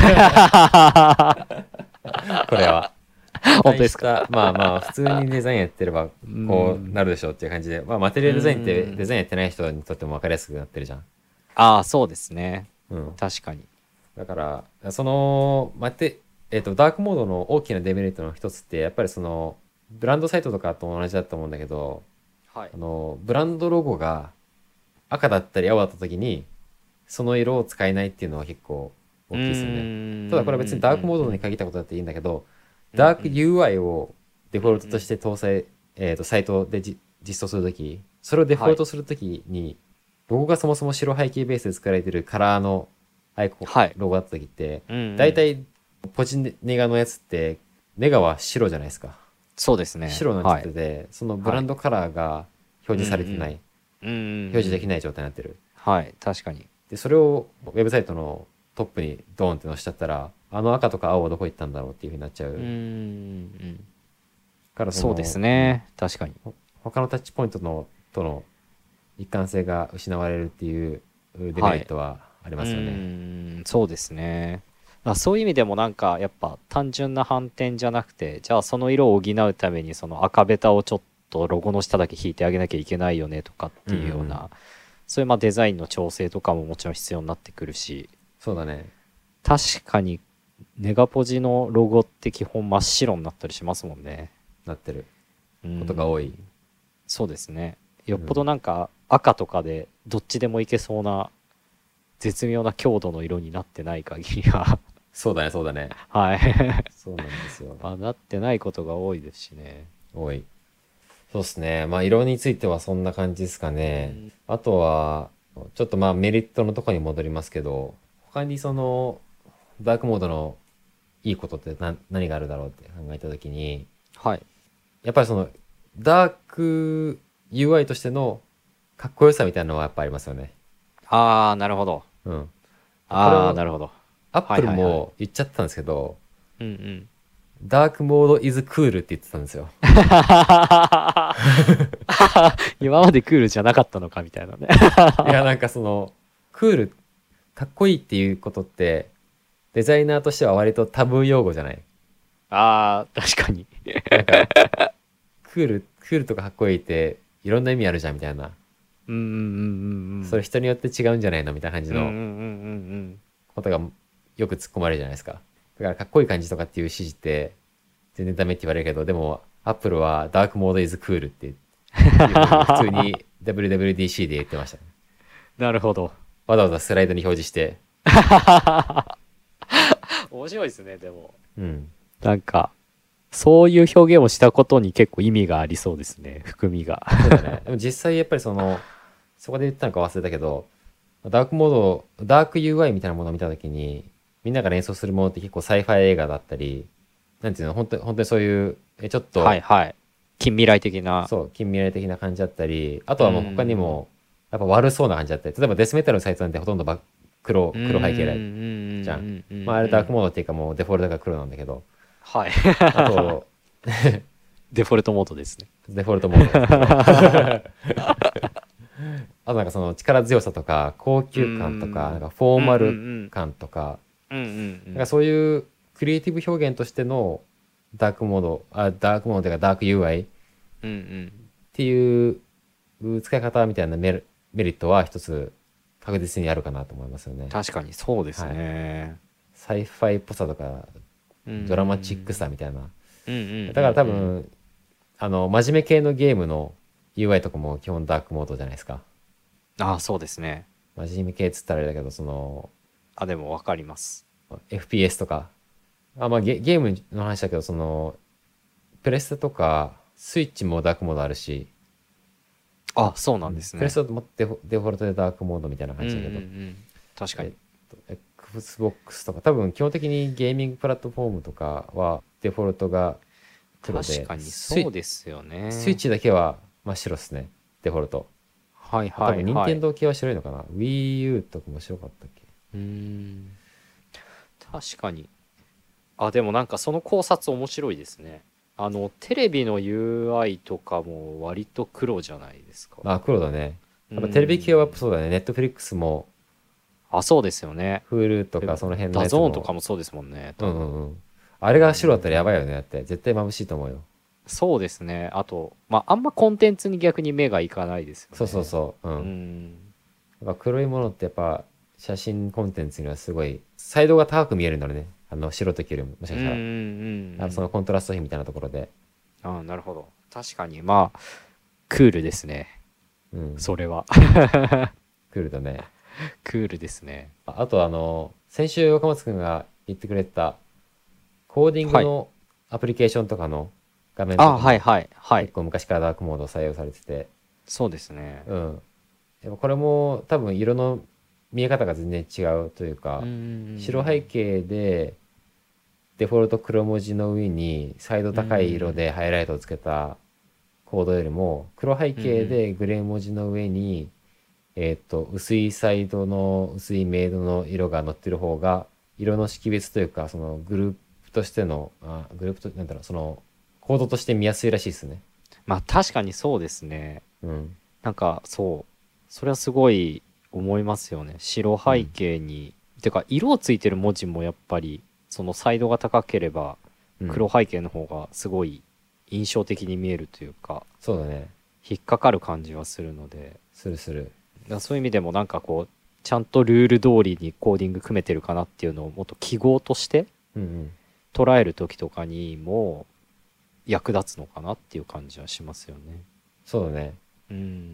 これは。
本当ですか？
普通にデザインやってればこうなるでしょうっていう感じで、マテリアルデザインってデザインやってない人にとっても分かりやすくなってるじゃん。
そうですね。確かに。
だから、ダークモードの大きなデメリットの一つって、やっぱりブランドサイトとかと同じだと思うんだけど、ブランドロゴが赤だったり青だった時に、その色を使えないっていうのは結構大きいですよね。ただこれは別にダークモードに限ったことだっていいんだけど、ダーク UI をデフォルトとして搭載、サイトで実装するとき、 それをデフォルトするときに、ロゴがそもそも白背景ベースで作られてるカラーのアイコン、
はい、
ロゴだったときって、
うんうん、
だいたいポジネガのやつって、ネガは白じゃないですか。
そうですね。
白になってて、そのブランドカラーが表示されてない、表示できない状態になってる。
はい、確かに。
で、それをウェブサイトのトップにドーンって載せちゃったら、あの赤とか青はどこ行ったんだろうっていう風になっちゃう。から
そうですね、確かに。
他のタッチポイントとの一貫性が失われるっていうデメリットはありますよね。
そうですね。そういう意味でもなんかやっぱ単純な反転じゃなくて、じゃあその色を補うためにその赤ベタをちょっとロゴの下だけ引いてあげなきゃいけないよねとかっていうような、そういうまあデザインの調整とかももちろん必要になってくるし。
そうだね。
確かにネガポジのロゴって基本真っ白になったりしますもんね。
なってることが多い。
そうですね。よっぽどなんか赤とかでどっちでもいけそうな絶妙な強度の色になってない限りは
そうだね、そうだね。
はい。
そうなんですよ。
なってないことが多いですしね。
多い。そうですね。まあ色についてはそんな感じですかね。あとは、ちょっとまあメリットのとこに戻りますけど、他にそのダークモードのいいことって何があるだろうって考えたときに、
はい。
やっぱりそのダーク UI としてのかっこよさみたいなのはやっぱありますよね。
ああ、なるほど。
うん。
ああ、なるほど。
アップルも言っちゃったんですけど、
うんうん。
ダークモード is cool って言ってたんですよ。
今までクールじゃなかったのかみたいなね。
いや、なんかその、クール、かっこいいっていうことって、デザイナーとしては割とタブー用語じゃない。
ああ、確かに。
なんか、クールとかかっこいいっていろんな意味あるじゃんみたいな。それ人によって違うんじゃないのみたいな感じのことがよく突っ込まれるじゃないですか。だからかっこいい感じとかっていう指示って全然ダメって言われるけど、でもアップルはダークモードイズクールって普通に WWDC で言ってましたね。
なるほど。
わざわざスライドに表示して。
面白いですね、でも。
うん。
なんか、そういう表現をしたことに結構意味がありそうですね、含みが。
そうだね。でも実際やっぱりそこで言ったのか忘れたけど、ダークモード、ダーク UI みたいなものを見たときに、みんなが連想するものって結構サイファイ映画だったり、なんていうの、本当にそういう、ちょっと、
はいはい。近未来的な。
そう、近未来的な感じだったり、あとはもう他にも、やっぱ悪そうな感じだったり、例えばデスメタルのサイトなんてほとんど黒背景じゃん。まああれダークモードっていうかもうデフォルトが黒なんだけど、
はい。
あと、
デフォルトモードですね。
デフォルトモード。あとなんかその力強さとか高級感とか、なんかフォーマル感とか、なんかそういうクリエイティブ表現としてのダークモードというかダーク UI っていう使い方みたいなメリットは一つ確実にあるかなと思いますよね。
確かにそうですね。
はい、サイファイっぽさとかドラマチックさみたいな。だから多分真面目系のゲームの UI とかも基本ダークモードじゃないですか。
ああ、そうですね。
真面目系っつったらあれだけど、
でもわかります。
FPS とか。まあゲームの話だけど、プレステとか、スイッチもダークモードあるし。
あ、そうなんですね。
プレステもデフォルトでダークモードみたいな感じだけど。
確かに。
Xbox とか、多分基本的にゲーミングプラットフォームとかはデフォルトが黒で。
確かにそうですよね。
スイッチだけは真っ白っすね。デフォルト。
はいはいはい。
多分任天堂系は白いのかな。Wii U とかも白かったっけ。
確かに。でもなんかその考察面白いですね。テレビの UI とかも割と黒じゃないですか。
黒だね。やっぱテレビ系はそうだね。Netflix も。
そうですよね。
Hulu とかその辺の
やつも。ダゾーンとかもそうですもんね。
あれが白だったらやばいよね。だって絶対眩しいと思うよ。
そうですね。あと、あんまコンテンツに逆に目がいかないですよね。
そう。やっぱ黒いものってやっぱ写真コンテンツにはすごい、サイドが高く見えるんだろうね。白時よりも、もしかしたら。そのコントラスト比みたいなところで。
なるほど。確かに、クールですね。それは。
クールだね。
クールですね。
あと先週若松くんが言ってくれた、コーディングのアプリケーションとかの画面とかも結構昔からダークモード採用されてて、
そうですね。
うん。でもこれも多分色の見え方が全然違うというか、白背景でデフォルト黒文字の上に彩度高い色でハイライトをつけたコードよりも、黒背景でグレー文字の上に、薄い彩度の薄い明度の色が乗ってる方が、色の識別というか、そのグループとしての、グループと、なんだろう、そのコードとして見やすいらしいですね。
まあ確かにそうですね。
うん。
なんかそう、それはすごい思いますよね。白背景に、てか色をついてる文字もやっぱりその彩度が高ければ黒背景の方がすごい印象的に見えるというか、
そうだね。
引っかかる感じはするので、
するする。
だからそういう意味でもなんかこうちゃんとルール通りにコーディング組めてるかなっていうのをもっと記号として捉える時とかにも役立つのかなっていう感じはしますよね。
そうだね。
うん。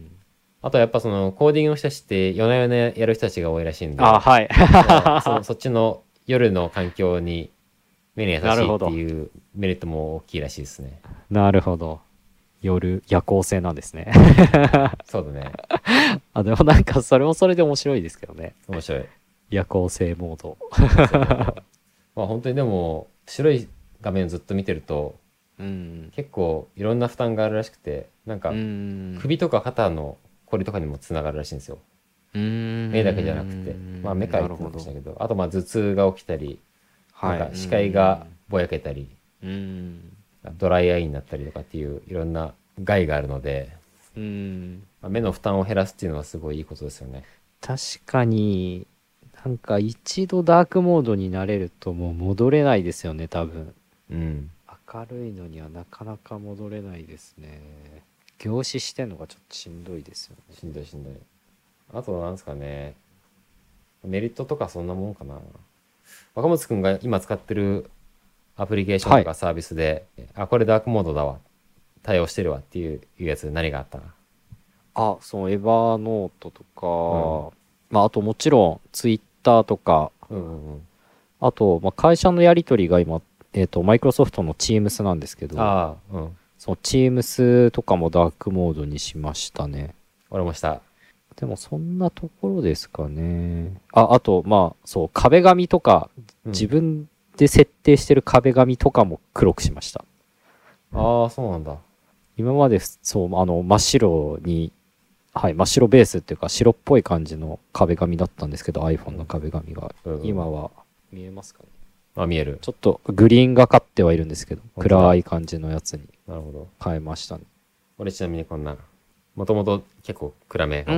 あとはやっぱそのコーディングの人たちって夜な夜なやる人たちが多いらしいんで、
はい。
そっちの夜の環境に目に優しいっていうメリットも大きいらしいですね。
なるほど。夜夜行性なんですね。
そうだね。
でもなんかそれもそれで面白いですけどね。
面白い。
夜行性モード。
まあ本当にでも白い画面をずっと見てると、結構いろんな負担があるらしくて、なんか首とか肩のこりとかにもつながるらしいんですよ。目だけじゃなくて、まあ目から言ってましたけど、あとまあ頭痛が起きたり、なんか視界がぼやけたり、ドライアイになったりとかっていういろんな害があるので、目の負担を減らすっていうのはすごいいいことですよね。
確かになんか一度ダークモードになれるともう戻れないですよね、多分。明るいのにはなかなか戻れないですね。凝視してんのがちょっとしんどいですよね。
しんどいしんどい。あとなんですかね、メリットとかそんなもんかな。若松くんが今使ってるアプリケーションとかサービスで、これダークモードだわ、対応してるわっていうやつ何があった？
そのエヴァノートとか、まああともちろんツイッターとか、あと、まあ、会社のやり取りが今、マイクロソフトの Teams なんですけど、その Teams とかもダークモードにしましたね。
俺もした。
でもそんなところですかね。あと、まあ、そう、壁紙とか、自分で設定してる壁紙とかも黒くしました。
そうなんだ。
今まで、そう、真っ白に、はい、真っ白ベースっていうか、白っぽい感じの壁紙だったんですけど、iPhone の壁紙が。今は、見えますかね。
見える。
ちょっとグリーンがかってはいるんですけど、暗い感じのやつに変えましたね。
俺ちなみにこんな、もともと結構暗め。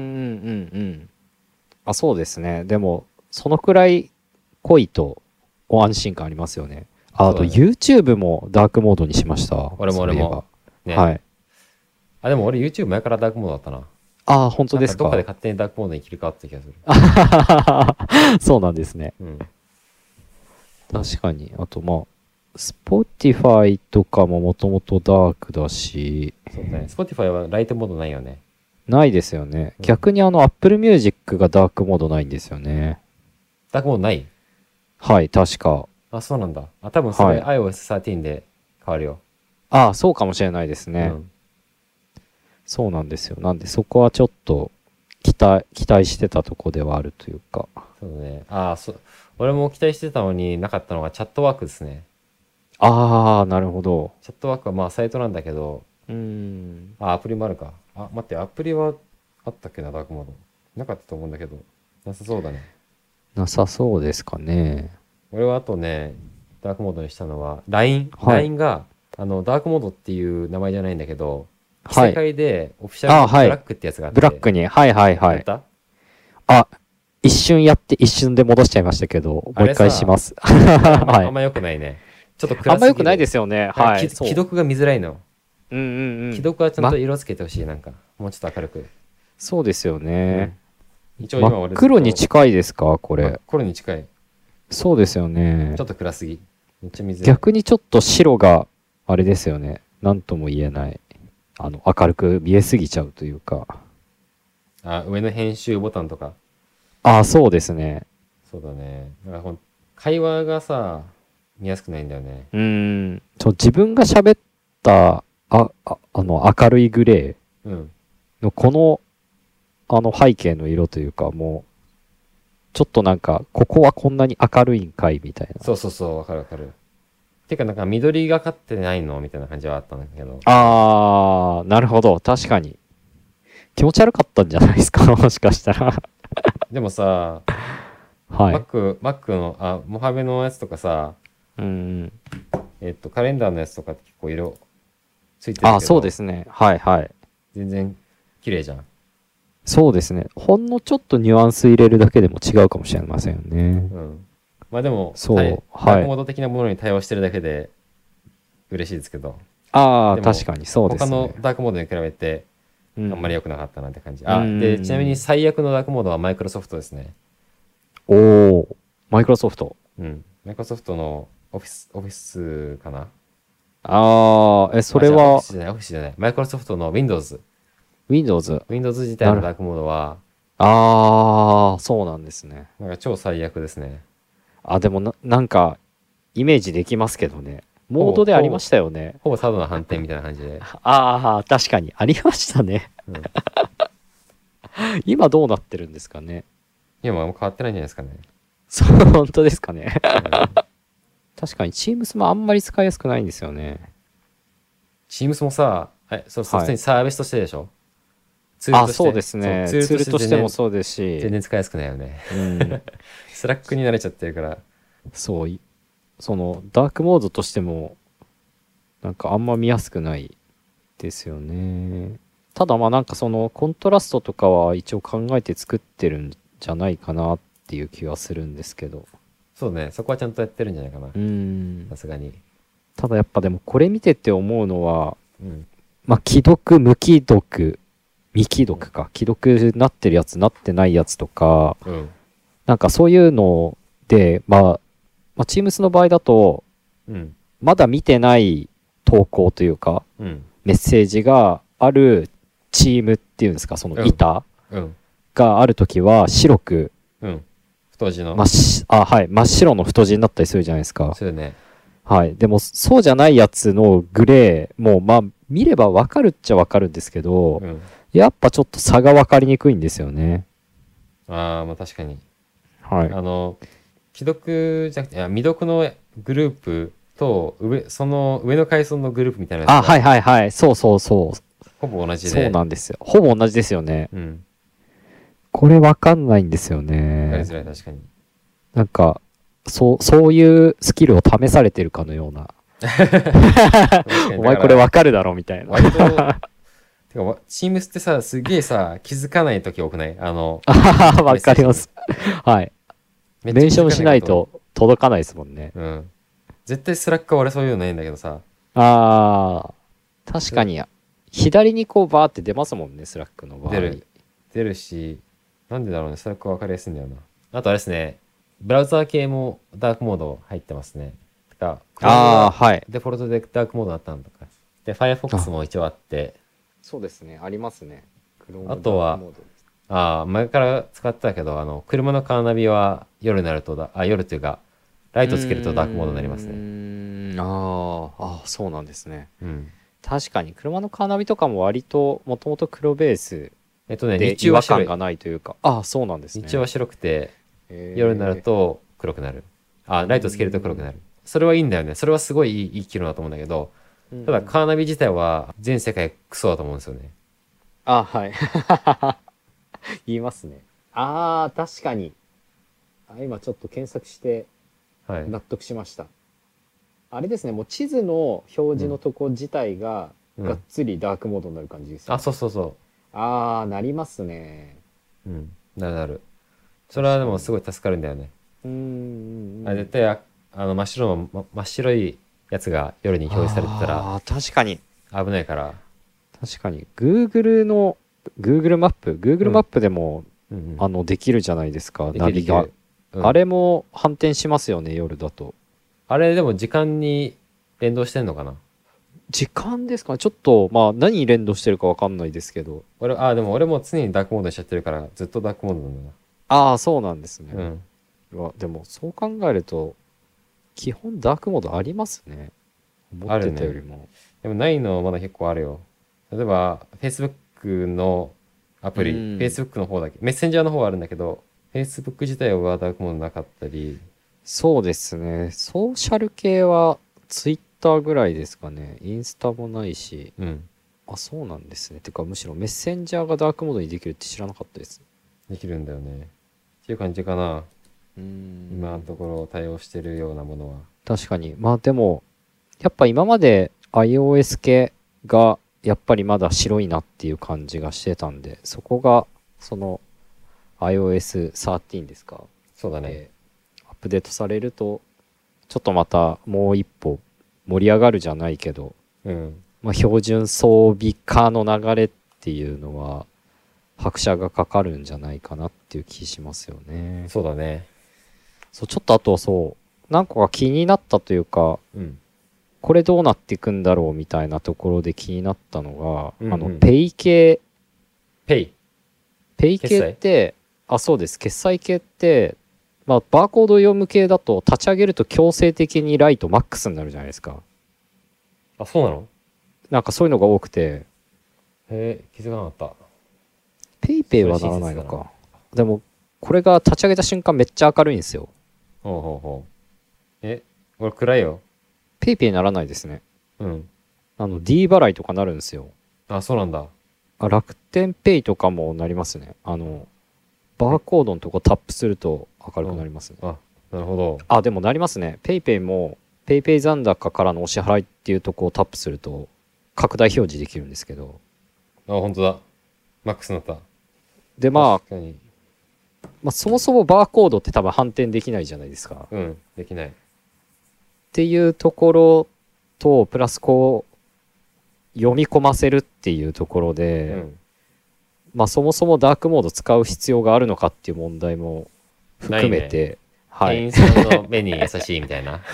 そうですね。でも、そのくらい濃いと安心感ありますよね。あと YouTube もダークモードにしました。
俺も。
ね、はい。
でも俺 YouTube 前からダークモードだったな。
本当ですか。
どっかで勝手にダークモードに切り替わった気が
する。そうなんですね。確かに。あとまあ、Spotify とかももともとダークだし。
そうね。Spotify はライトモードないよね。
ないですよね。逆にApple Music がダークモードないんですよね。
ダークモードない？
はい、確か。
そうなんだ。多分それ iOS13 で変わるよ。
そうかもしれないですね。そうなんですよ。なんでそこはちょっと期待してたとこではあるというか。
そうね。俺も期待してたのになかったのがチャットワークですね。
なるほど。
チャットワークはまあサイトなんだけど、アプリもあるか。待って、アプリはあったっけな、ダークモード。なかったと思うんだけど、なさそうだね。
なさそうですかね。
俺はあとね、ダークモードにしたのは、LINE が、ダークモードっていう名前じゃないんだけど、世界でオフィシャルブラックってやつがあって。
ブラックに、やった？一瞬やって一瞬で戻しちゃいましたけど、もう一回します。
あんま良くないね。ちょっと暗すぎる。
あんま良くないですよね。はい。
既読が見づらいの。既読はちゃんと色つけてほしい、なんか。もうちょっと明るく。
そうですよね。
一応今俺
真っ黒に近いですか、これ。
真っ黒に近い。
そうですよね。
ちょっと暗すぎ。めっちゃ見づらい。
逆にちょっと白が、あれですよね。なんとも言えない。明るく見えすぎちゃうというか。
上の編集ボタンとか。
そうですね。
そうだね。だから会話がさ、見やすくないんだよね。
自分が喋った、明るいグレーのこの背景の色というか、もうちょっとなんかここはこんなに明るいんかいみたいな。
そうそうそう、わかるわかる。てかなんか緑がかってないのみたいな感じはあったんだけど。
あー、なるほど。確かに。気持ち悪かったんじゃないですかもしかしたら。
でもさ、
はい。
Mac の、モハベのやつとかさ、
うん。
カレンダーのやつとかって結構色ついてるけど。
あ、そうですね。はいはい。
全然綺麗じゃん。
そうですね。ほんのちょっとニュアンス入れるだけでも違うかもしれませんよね。
うん。まあでも、
そう
ダ
はい
ークモード的なものに対応してるだけで嬉しいですけど、
ああ、
でも
確かにそうです
他の
ね。
ダークモードに比べて
あ
あんまり良くなかったなって感じ。
うん
で、ちなみに最悪のダークモードはマイクロソフトですね。
おお、マイクロソフト。
うん。マイクロソフトのオフィスかな。
ああ、それ
じゃあ
は
オフィスじゃない。マイクロソフトの Windows。
Windows。
Windows 自体のダークモードは、
ああ、そうなんですね。
なんか超最悪ですね。
あ、でもなんか、イメージできますけどね。モードでありましたよね。
ほぼただの反転みたいな感じで。
ああ、確かに。ありましたね。
うん。
今どうなってるんですかね。
今もう変わってないんじゃないですかね。
そう、本当ですかね。
うん
確かに、Teams もあんまり使いやすくないんですよね。
Teams もさ、そう、
はい
普通にサービスとしてでしょ？ツール
あ、
として。
そうですね。ツールとしてもそうですし、
全然使いやすくないよね。
うん、
スラックに慣れちゃってるから。
そう、ダークモードとしても、なんかあんま見やすくないですよね。ただまあなんかコントラストとかは一応考えて作ってるんじゃないかなっていう気はするんですけど。
そうね、そこはちゃんとやってるんじゃないかな。さすがに。
ただやっぱでもこれ見てて思うのは、
うん。
まあ既読、無既読、未既読か。既読なってるやつ、なってないやつとか、
うん。
なんかそういうので、Teams の場合だと、
うん。
まだ見てない投稿というか、
うん。
メッセージがあるチームっていうんですか、その板
うん。
があるときは白く、
うん。太字の。
はい、真っ白の太字になったりするじゃないですか。
そうよね。
はい。でも、そうじゃないやつのグレーも、見ればわかるっちゃわかるんですけど、
うん。
やっぱちょっと差がわかりにくいんですよね。
まあ確かに。
はい。
既読じゃなくて、未読のグループと、その上の階層のグループみたいなやつ
はい
が、
はいはい。そうそうそう。
ほぼ同じ
そう
で。
なんですよ。ほぼ同じですよね。
うん。
これわかんないんですよ
わかり
ね。
づらい、確かに。
なんか、そういうスキルを試されてるかのような。お前これわかるだろみたいな。
割と、てか、Teams ってさ、すげえさ、気づかないとき多くない？
わかります。はい。
めっちゃ
メンション
気づか
しないと届かないですもんね。
うん。絶対スラックは俺そういうのないんだけどさ。
確かに、左にこうバーって出ますもんね、スラックの場合。
出るし、なんでだろうね、スラックは分かりやすいんだよな。あとあれですね、ブラウザー系もダークモード入ってますね。てか、
はい。
デフォルトでダークモードだったんだから。で、Firefox も一応あって、
そうですね、ありますね。
あとは、前から使ってたけど、車のカーナビは夜になると夜っていうか、ライトつけるとダークモードになりますね。
そうなんですね。
うん。
確かに、車のカーナビとかも割と、もともと黒ベースで
日中は白い。
違和感がないというか。そうなんですね。
日中は白くて、夜になると黒くなる。ライトつけると黒くなる。それはいいんだよね。それはすごいいい機能だと思うんだけど、ただカーナビ自体は全世界クソだと思うんですよね。
はい。言いますね。確かに。今ちょっと検索して納得しました。あれですね、もう地図の表示のとこ自体ががっつりダークモードになる感じですよね。
そうそうそう。
なりますね。
うん、なる。それはでもすごい助かるんだよね。絶対真っ白いやつが夜に表示されてたら
確かに
危ないから。
確かに Google マップでも、できるじゃないですか、ナビが。あれも反転しますよね、夜だと。
あれでも時間に連動してんのかな？
時間ですかね、ちょっと何に連動してるかわかんないですけど。
でも俺も常にダークモードにしちゃってるからずっとダークモードなんだな。
そうなんですね。でもそう考えると基本ダークモードありますね、思ってたよりも。
でもないのまだ結構あるよ。例えば Facebook Facebook のアプリ、Facebook の方だけ、メッセンジャーの方はあるんだけど、Facebook 自体はダークモードなかったり。
そうですね。ソーシャル系は Twitter ぐらいですかね。インスタもないし。あ、そうなんですね。てかむしろメッセンジャーがダークモードにできるって知らなかったです。
できるんだよね。っていう感じかな。今のところ対応してるようなものは。
確かに。まあでも、やっぱ今まで iOS 系がやっぱりまだ白いなっていう感じがしてたんで、そこがその iOS13 ですか。
そうだね。
アップデートされると、ちょっとまたもう一歩盛り上がるじゃないけど、まあ、標準装備化の流れっていうのは拍車がかかるんじゃないかなっていう気しますよね。
そうだね。
そう、ちょっとあとそう何個か気になったというか、これどうなっていくんだろうみたいなところで気になったのが、ペイ系。ペイ系って、そうです。決済系って、まあ、バーコード読む系だと立ち上げると強制的にライトマックスになるじゃないですか。
あ、そうなの？
なんかそういうのが多くて。
気づかなかった。
ペイペイはならないのか。でも、これが立ち上げた瞬間めっちゃ明るいんですよ。
俺暗いよ。
ペイペイならないですね。D 払いとかなるんですよ。
あ、そうなんだ。
楽天ペイとかもなりますね。バーコードのとこタップすると明るくなりますね。
あ、なるほど。
でもなりますね。ペイペイも、ペイペイ残高からのお支払いっていうとこをタップすると、拡大表示できるんですけど。
あ、本当だ。マックスになった。
で、まあ、そもそもバーコードって多分反転できないじゃないですか。
できない。
っていうところと、プラス読み込ませるっていうところで、まあそもそもダークモード使う必要があるのかっていう問題も含めて、
店員さんの目に優しいみたいな。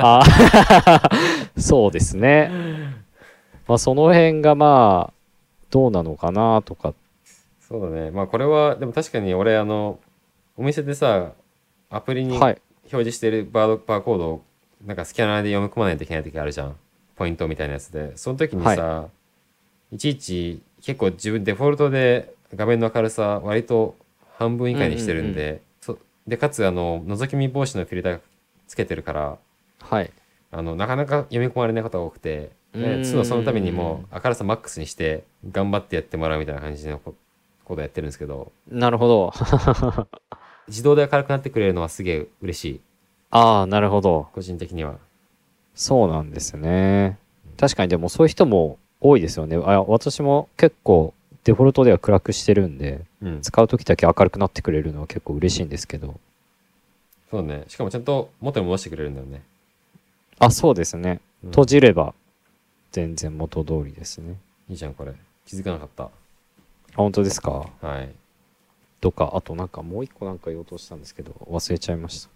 そうですね。まあその辺がまあどうなのかなとか。
そうだね。まあこれはでも確かに俺お店でさ、アプリに表示してるバーコードをなんかスキャナーで読み込まないといけない時あるじゃん。ポイントみたいなやつで。その時にさ、いちいち結構自分デフォルトで画面の明るさ割と半分以下にしてるんで、でかつ覗き見防止のフィルターつけてるから、なかなか読み込まれないことが多くて、そのためにも明るさマックスにして頑張ってやってもらうみたいな感じのことやってるんですけど。
なるほど。
自動で明るくなってくれるのはすげえ嬉しい。
なるほど。
個人的には。
そうなんですね。確かにでもそういう人も多いですよね。私も結構デフォルトでは暗くしてるんで、使う時だけ明るくなってくれるのは結構嬉しいんですけど。
そうね。しかもちゃんと元に戻してくれるんだよね。
そうですね。閉じれば全然元通りですね。
いいじゃんこれ。気づかなかった。
本当ですか？
はい。
とか、あとなんかもう一個なんか言おうとしたんですけど、忘れちゃいました。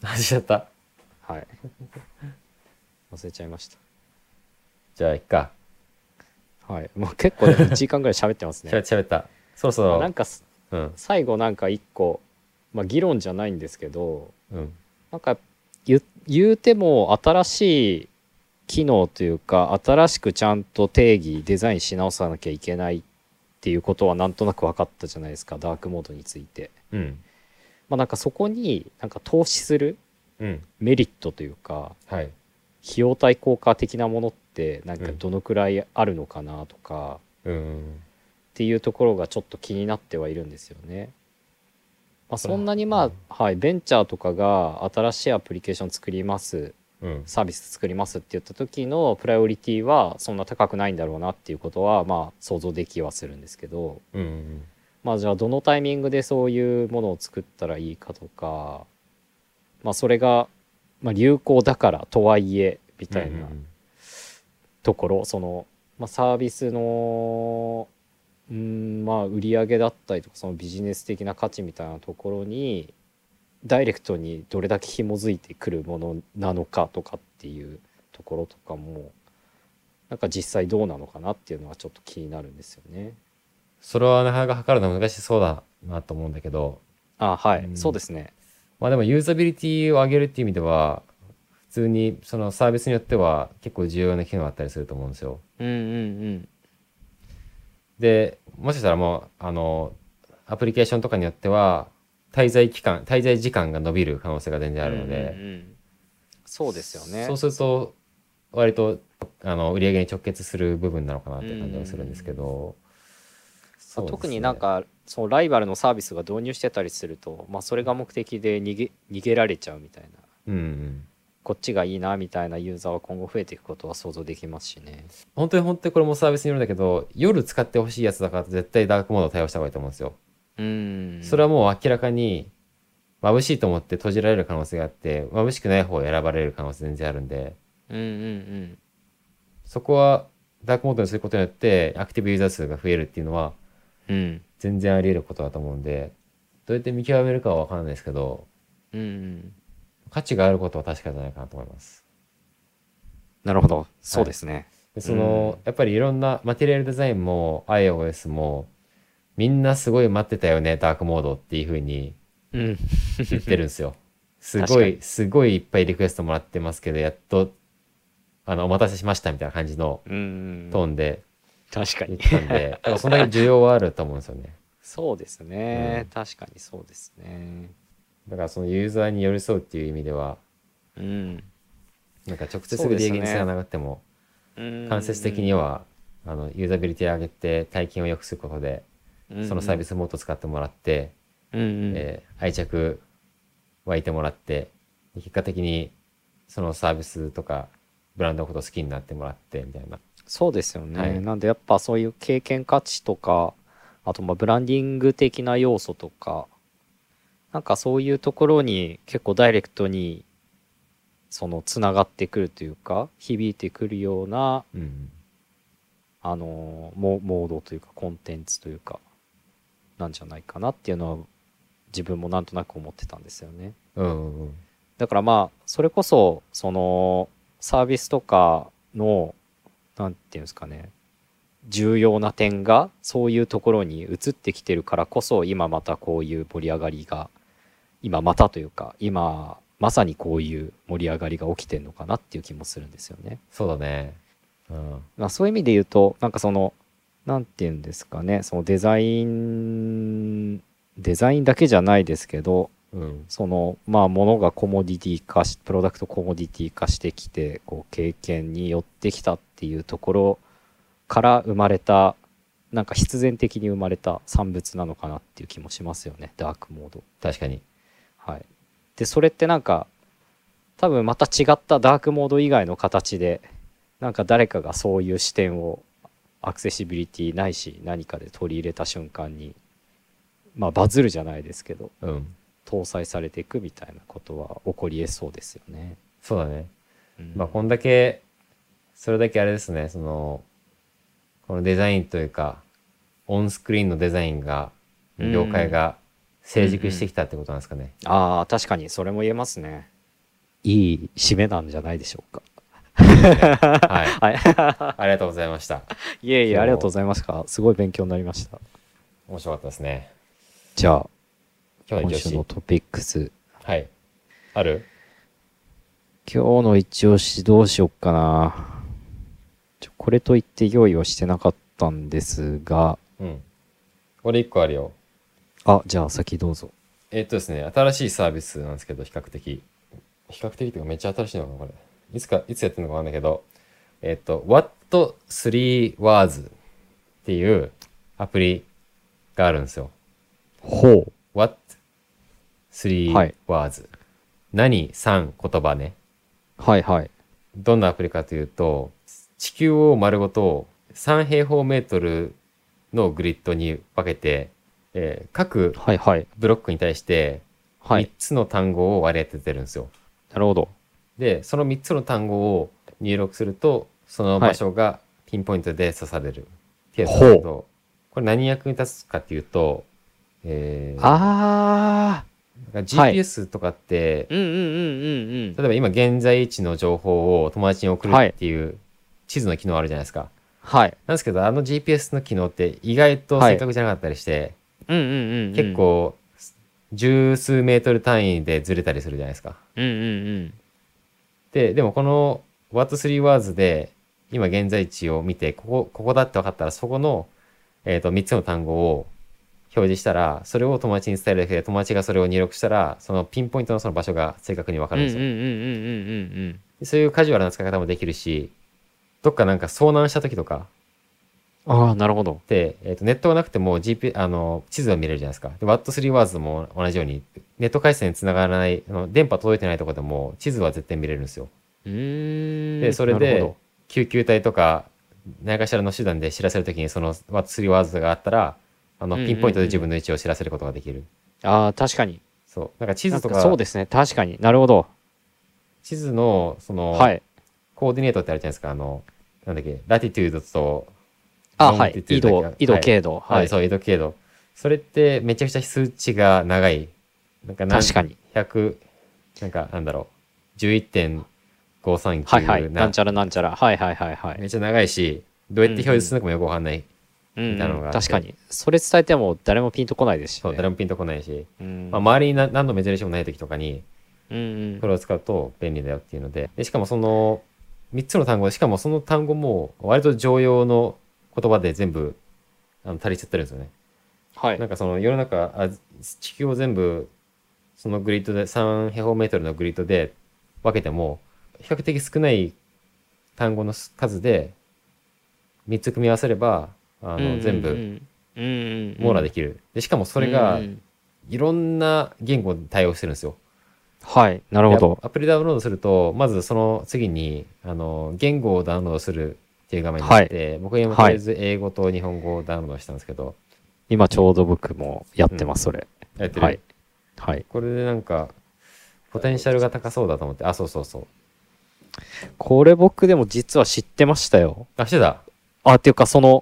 忘れちゃった。
はい。忘れちゃいました。
じゃあいっか。
はい。もう結構でも1時間ぐらい喋ってますね。
喋った。そろそろ。
なんか、最後なんか一個、まあ議論じゃないんですけど、なんか言うても新しい機能というか、新しくちゃんと定義、デザインし直さなきゃいけないっていうことはなんとなく分かったじゃないですか、ダークモードについて。まあなんかそこになんか投資するメリットというか、費用対効果的なものってなんかどのくらいあるのかなとか、っていうところがちょっと気になってはいるんですよね。まあ、そんなにベンチャーとかが新しいアプリケーション作ります、サービス作りますって言った時のプライオリティはそんな高くないんだろうなっていうことはまあ想像できはするんですけど、まあじゃあどのタイミングでそういうものを作ったらいいかとか、まあそれがまあ流行だからとはいえみたいなところ、そのまあサービスのまあ売り上げだったりとかそのビジネス的な価値みたいなところにダイレクトにどれだけ紐づいてくるものなのかとかっていうところとかもなんか実際どうなのかなっていうのはちょっと気になるんですよね。
それはなかなか測るの難しそうだなと思うんだけど。
そうですね。
まあでもユーザビリティを上げるっていう意味では普通にそのサービスによっては結構重要な機能があったりすると思うんですよ。 で、もしかしたらもう、アプリケーションとかによっては、滞在時間が伸びる可能性が全然あるので、
そうですよね。
そうすると、割と、売り上げに直結する部分なのかなって感じがするんですけど、そうですね。
特になんか、そのライバルのサービスが導入してたりすると、まあ、それが目的で逃げられちゃうみたいな。
うんうん。
こっちがいいなみたいなユーザーは今後増えていくことは想像できますしね。
本当にこれもサービスによるんだけど、夜使ってほしいやつだから絶対ダークモードを対応した方がいいと思うんですよ。それはもう明らかに眩しいと思って閉じられる可能性があって、眩しくない方を選ばれる可能性全然あるんで、そこはダークモードにすることによってアクティブユーザー数が増えるっていうのは全然あり得ることだと思うんで、どうやって見極めるかは分からないですけど、価値があることは確かじゃないかなと思います。
なるほど、そうですね。
でやっぱりいろんなマテリアルデザインも iOS もみんなすごい待ってたよね、ダークモードっていう風に言ってるんですよ。すごいいっぱいリクエストもらってますけど、やっとお待たせしましたみたいな感じのトーンで
確かに
言ったんで、だからそんだけ需要はあると思うんですよね。
そうですね、確かにそうですね。
だからそのユーザーに寄り添うっていう意味では、なんか直接売り上げにつながなくても、間接的にはユーザビリティを上げて体験を良くすることで、そのサービスをもっと使ってもらって、愛着湧いてもらって、結果的にそのサービスとかブランドのことを好きになってもらってみたいな。
そうですよね、なんでやっぱそういう経験価値とか、あとまあブランディング的な要素とか、なんかそういうところに結構ダイレクトにそのつながってくるというか響いてくるような、モードというかコンテンツというかなんじゃないかなっていうのは自分もなんとなく思ってたんですよね。だからまあそれこそそのサービスとかのなんていうんですかね、重要な点がそういうところに移ってきてるからこそ今またこういう盛り上がりが今またというか今まさにこういう盛り上がりが起きてるのかなっていう気もするんですよね。
そうだね。
まあそういう意味で言うとなんかそのなんていうんですかね、そのデザインだけじゃないですけど、そのまあ物がコモディティ化しプロダクトコモディティ化してきてこう経験によってきたっていうところから生まれたなんか必然的に生まれた産物なのかなっていう気もしますよね、ダークモード。
確かに。
はい。でそれってなんか多分また違ったダークモード以外の形でなんか誰かがそういう視点をアクセシビリティないし何かで取り入れた瞬間にまあバズるじゃないですけど、搭載されていくみたいなことは起こりえそうですよね。
そうだね。まあこんだけそれだけあれですね、そのこのデザインというかオンスクリーンのデザインが業界が成熟してきたってことなんですかね。
ああ確かにそれも言えますね。いい締めなんじゃないでしょうか。
はい。ありがとうございました。
いえいえありがとうございました。すごい勉強になりました。
面白かったですね。
じゃあ
今
週のトピックス。
はい。ある？
今日の一押しどうしよっかな。これと言って用意はしてなかったんですが。
俺一個あるよ。
あ、じゃあ先どうぞ。
ですね、新しいサービスなんですけど、比較的っていうかめっちゃ新しいのかな、これ。いつやってるのかわかんないけど、What3 Words っていうアプリがあるんですよ。What3 Words。何3言葉ね。どんなアプリかというと、地球を丸ごと3平方メートルのグリッドに分けて、各ブロックに対して3つの単語を割り当ててるんですよ。
なるほど。
で、その3つの単語を入力すると、その場所がピンポイントで刺されるってやつなんですけど、これ何役に立つかっていうと、GPS とかって、例えば今現在位置の情報を友達に送るっていう地図の機能あるじゃないですか。なんですけど、GPS の機能って意外と正確じゃなかったりして、結構十数メートル単位でずれたりするじゃないですか。でもこの What3 Words で今現在地を見て、ここだって分かったらそこの 3つの単語を表示したら、それを友達に伝えるだけで、友達がそれを入力したら、そのピンポイントのその場所が正確にわかるんですよ。そういうカジュアルな使い方もできるし、どっかなんか遭難した時とか、
ああ、なるほど。
で、ネットがなくても 地図を見れるじゃないですか。で、What3Words も同じように、ネット回線つながらない、電波届いてないところでも地図は絶対見れるんですよ。で、それで
なるほど。
救急隊とか何かしらの手段で知らせるときにその What3Words があったら、ピンポイントで自分の位置を知らせることができる。
ああ、確かに。
そう。なんか地図と
なん
か、
そうですね。確かに。なるほど。
地図の、
はい。
コーディネートってあるじゃないですか。なんだっけ、ラティテュードと、
あ、
ロン
はい。
ティテュードだっけ
緯度、経度。
はい、そう、緯度経度。それってめちゃくちゃ数値が長い。なんか
確かに。
100、なんかなんだろう、
はいはい。
11.539
なんちゃらなんちゃら。はいはいはいはい。
めっちゃ長いし、どうやって表示するのかもよくわかんないみたいなのがあって。
確かに。それ伝えても誰もピンとこないですし、ね。
そう、誰もピンとこないし、
うん
周りに何の目印もない時とかに、
うん
これを使うと便利だよっていうので、しかもその3つの単語で、しかもその単語も割と常用の言葉で全部足りちゃってるんですよね。
はい。
なんかその世の中、地球を全部そのグリッドで3平方メートルのグリッドで分けても比較的少ない単語の数で3つ組み合わせれば全部網羅できる。でしかもそれがいろんな言語に対応してるんですよ。
はい。なるほど。
アプリダウンロードするとまずその次に言語をダウンロードするっていう画面になって、僕は今とりあえず英語と日本語をダウンロードしたんですけど、
今ちょうど僕もやってます、それ。
やってる。
はい。はい。
これでなんかポテンシャルが高そうだと思って、そうそうそう。
これ僕でも実は知ってましたよ。
してた。
っていうかそう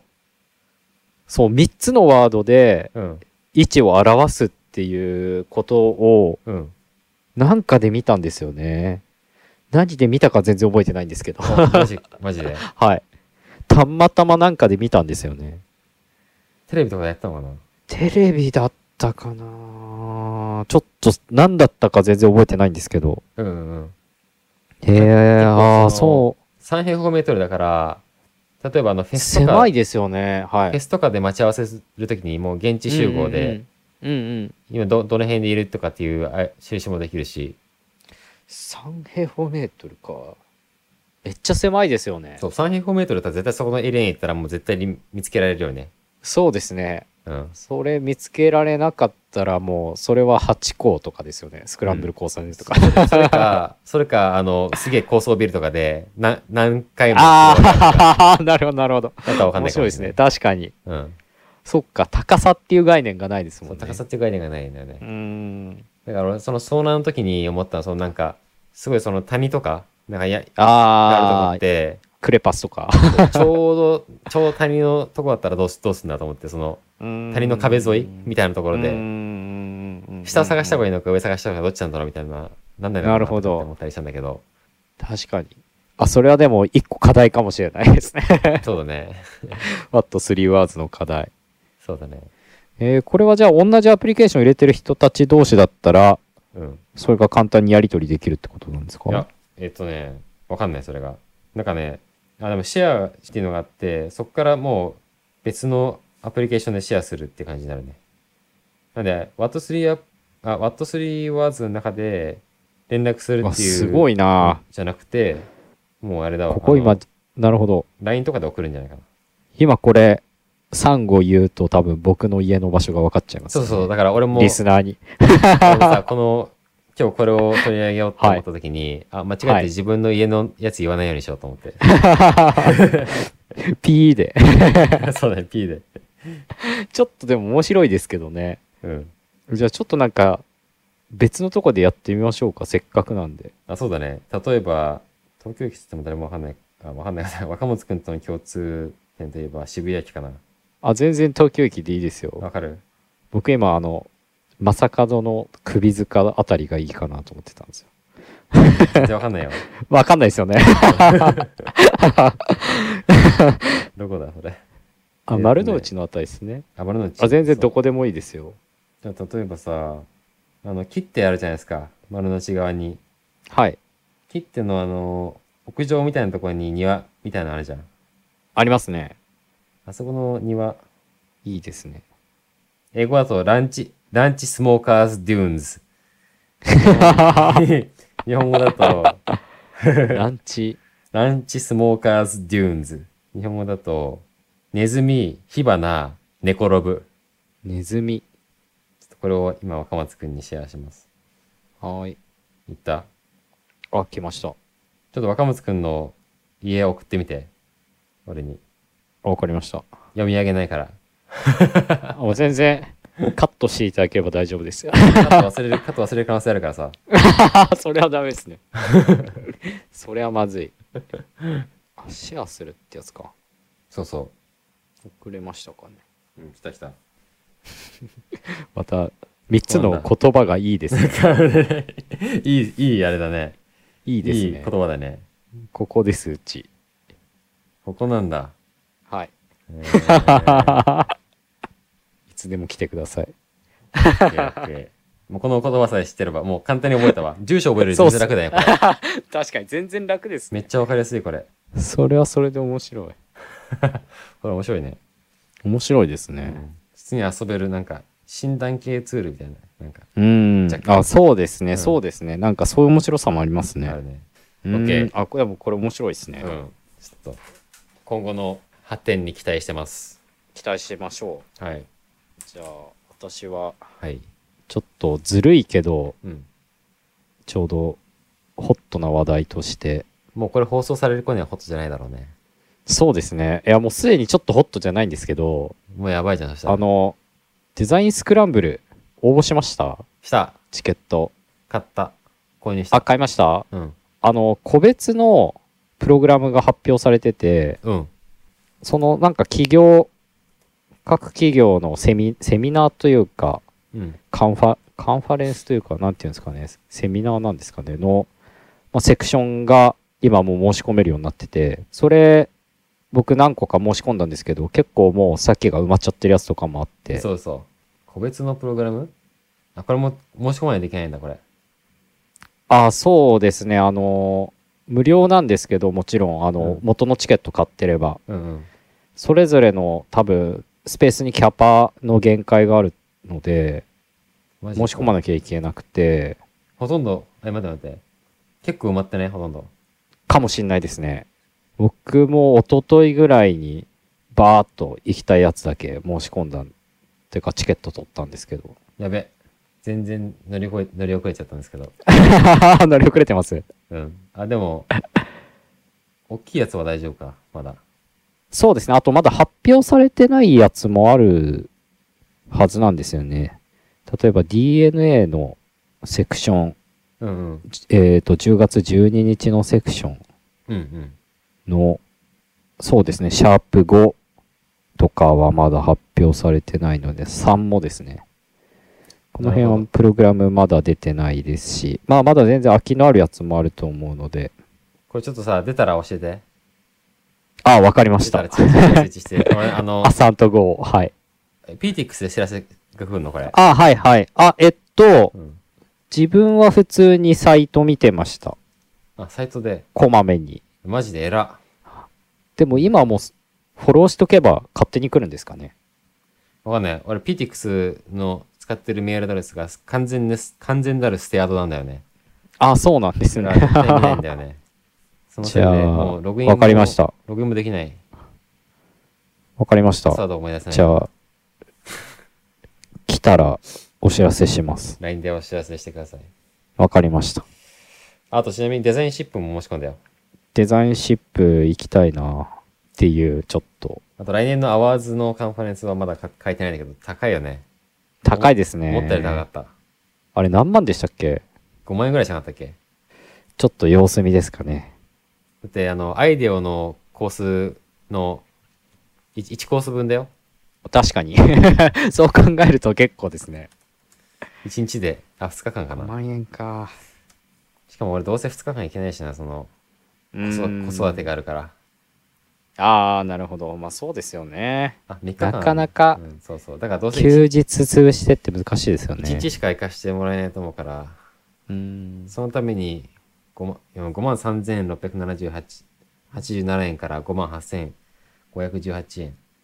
3つのワードで位置を表すっていうことをなんかで見たんですよね。何で見たか全然覚えてないんですけど。
マジで。
はい。たまたまなんかで見たんですよね。
テレビとかでやったのかな。
テレビだったかな、ちょっと何だったか全然覚えてないんですけど。そう。
3平方メートルだから、例えばフェスとか。
狭いですよね。はい。
フェスとかで待ち合わせするときにもう現地集合で、今どの辺でいるとかっていう印もできるし。
3平方メートルか。めっちゃ狭いですよね。
そう、3平方メートルだったら絶対そこのエリアに行ったらもう絶対に見つけられるよね。
そうですね。それ見つけられなかったらもうそれは8校とかですよね。スクランブル交差点とか、
それかすげえ高層ビルとかで何回も。
なるほどなるほだったら分かんないかもしれない。面白いですね。確かに。そっか、高さっていう概念がないですもんね。
高さっていう概念がないんだよね。だからその遭難の時に思ったのはなんかすごいその谷とかなんかあるとこって
クレパスとか
ちょうど谷のとこだったらどうすんだと思って、その谷の壁沿いみたいなところで下を探した方がいいのか上探した方がどっちなんだろうみたいな、なんないのかなって思ったりしたんだけど。
確かに。それはでも一個課題かもしれないですね。
そうだね。
What3Words の課題。
そうだね。
これはじゃあ同じアプリケーションを入れてる人たち同士だったら、それが簡単にやり取りできるってことなんですか？
いや、わかんない、それが。なんかね、でもシェアっていうのがあって、そこからもう別のアプリケーションでシェアするって感じになるね。なんで、What3Words の中で連絡するっていう。
すごいな。
じゃなくて、もうあれだわ。
ここ今、なるほど。
LINE とかで送るんじゃないかな。
今これ、サンゴ言うと多分僕の家の場所が分かっちゃいます、
ね。そう、だから俺も。
リスナーに。
今日これを取り上げようと思った時に、間違えて自分の家のやつ言わないようにしようと思って。
P で。
そうだね、P で。
ちょっとでも面白いですけどね。じゃあちょっとなんか、別のとこでやってみましょうか、せっかくなんで。
そうだね。例えば、東京駅って言っても誰もわかんない。若松くんとの共通点といえば渋谷駅かな。
全然東京駅でいいですよ。
わかる？僕
今正門の首塚あたりがいいかなと思ってたんですよ。
全然わかんないよ。
わかんないですよね。
どこだそれ。
丸の内のあたりですね。
丸の内。
全然どこでもいいですよ。
じゃあ例えばさ、切手あるじゃないですか、丸の内側に。
はい。
切手の屋上みたいなところに庭みたいなのあるじゃん。
ありますね。
あそこの庭
いいですね。
英語だとランチスモーカーズデューンズ。日本語だと
ランチ。
ランチスモーカーズデューンズ。日本語だとネズミ、火花、寝転ぶ。
ネズミ。
ちょっとこれを今若松くんにシェアします。
はーい。
いった。
あ、来ました。
ちょっと若松くんの家送ってみて。俺に。
わかりました。
読み上げないから。
もう全然カットしていただければ大丈夫ですよ。
カット忘れる可能性あるからさ。
それはダメですね。それはまずい。シェアするってやつか。
そうそ
遅れましたかね。
う。来た来た。
また3つの言葉がいいですね。
いいあれだね。
いいですね。
いい言葉だね。
ここです、うち。
ここなんだ。
はい。
ー
いつでも来てください。
オッケーオッケーもうこの言葉さえ知ってればもう簡単に覚えたわ。住所覚えるより全然楽だよ、これ。
確かに全然楽ですね。
めっちゃわかりやすい、これ。
それはそれで面白い。
これ面白いね。
面白いですね。
普通に遊べる、なんか、診断系ツールみたいな。なんか、
あ、そうですね、
うん
そうですね。なんかそういう面白さもありますね。
あるね。
うん
OK
あ、これもこれ面白いですね。
ちょっと、今後の発展に期待してます。
期待しましょ
はい。
う。じゃあ、私は、
はい。
ちょっとずるいけど、
うん。
ちょうどホットな話題として、
もうこれ放送される頃にはホットじゃないだろうね。
そうですね。いや、もうすでにちょっとホットじゃないんですけど、
もうやばいじゃん、そしたら。
デザインスクランブル、応募しました。
した。
チケット。
買った。購入した。
あ、買いました。
うん。
個別のプログラムが発表されてて、
うん。
そのなんか各企業のセミナーというか、
うん。
カンファレンスというか、なんていうんですかね、セミナーなんですかね、の、セクションが今もう申し込めるようになってて、それ、僕何個か申し込んだんですけど、結構もうさっきが埋まっちゃってるやつとかもあって。
そうそう。個別のプログラムあ、これも申し込まないといけないんだ、これ。
あ、そうですね、無料なんですけど、もちろん、元のチケット買ってれば、
うんうん。
それぞれの多分、スペースにキャパの限界があるので、
マジ
申し込まなきゃいけなくて、
ほとんど、待って待って。結構埋まってね、ほとんど。
かもしんないですね。僕も一昨日ぐらいにバーっと行きたいやつだけ申し込んだっていうかチケット取ったんですけど。
やべ。全然乗り遅れちゃったんですけど。
乗り遅れてます。
うん。あ、でも、大きいやつは大丈夫か、まだ。
そうですね。あとまだ発表されてないやつもあるはずなんですよね。例えば DNA のセクション、
うんうん。
10月12日のセクション
うんうん。
の、そうですね、シャープ5とかはまだ発表されてないので、3もですね。この辺はプログラムまだ出てないですし、まあまだ全然空きのあるやつもあると思うので。
これちょっとさ、出たら教えて。
あ、わかりました。
出たら通知して。
アサント GO、はい。
PTX で知らせが来るのこれ。
あ、はいはい。あ、
うん、
自分は普通にサイト見てました。
あ、サイトで。
こまめに。
マジで偉。
でも今もフォローしとけば勝手に来るんですかね。
わかんない。俺 PTX の使ってるメールアドレスが完全なるステアドなんだよね。
あ、そうなんですね。
絶対見ないんだよね。そのせいで、もうログインも
わかりました。
ログインもできない。
わかりました。
パスワード思い出せない。
じゃあ、来たらお知らせします。
LINE でお知らせしてください。
わかりました。
あとちなみにデザインシップも申し込んだよ。
デザインシップ行きたいなっていう、ちょっと。
あと来年のアワーズのカンファレンスはまだ書いてないんだけど、高いよね。
高いですね。
思ったより高かった。
あれ何万でしたっけ？
5万円ぐらいしなかったっけ？
ちょっと様子見ですかね。
だってアイデオのコースの 1コース分だよ。
確かに。そう考えると結構ですね。
1日で、2日間かな。
5万円か。
しかも俺どうせ2日間行けないしな、子育てがあるから。
ああ、なるほど。まあそうですよね。
3日間。
なかなか、
そうそう。だからどうせ
休日潰してって難しいですよね。
1日しか行かしてもらえないと思うから、そのために53,687円から58,518円。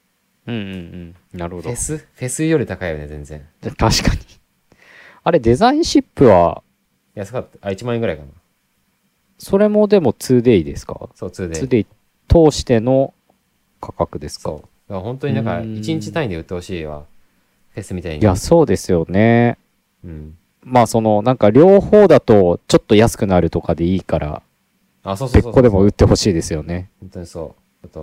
うんうんうん。なるほど。
フェスより高いよね、全然。
確かに。あれ、デザインシップは、
安かった。あ、1万円ぐらいかな。
それもでも 2day ですか？
そう、2day。
2day 通しての価格ですか？
そう。だから本当になんか、1日単位で売ってほしいわ。フェスみたいに。
いや、そうですよね。
うん。
まあ、なんか両方だと、ちょっと安くなるとかでいいから、
あ、そうそうそうそう。
別個でも売ってほしいですよね。
本当にそう。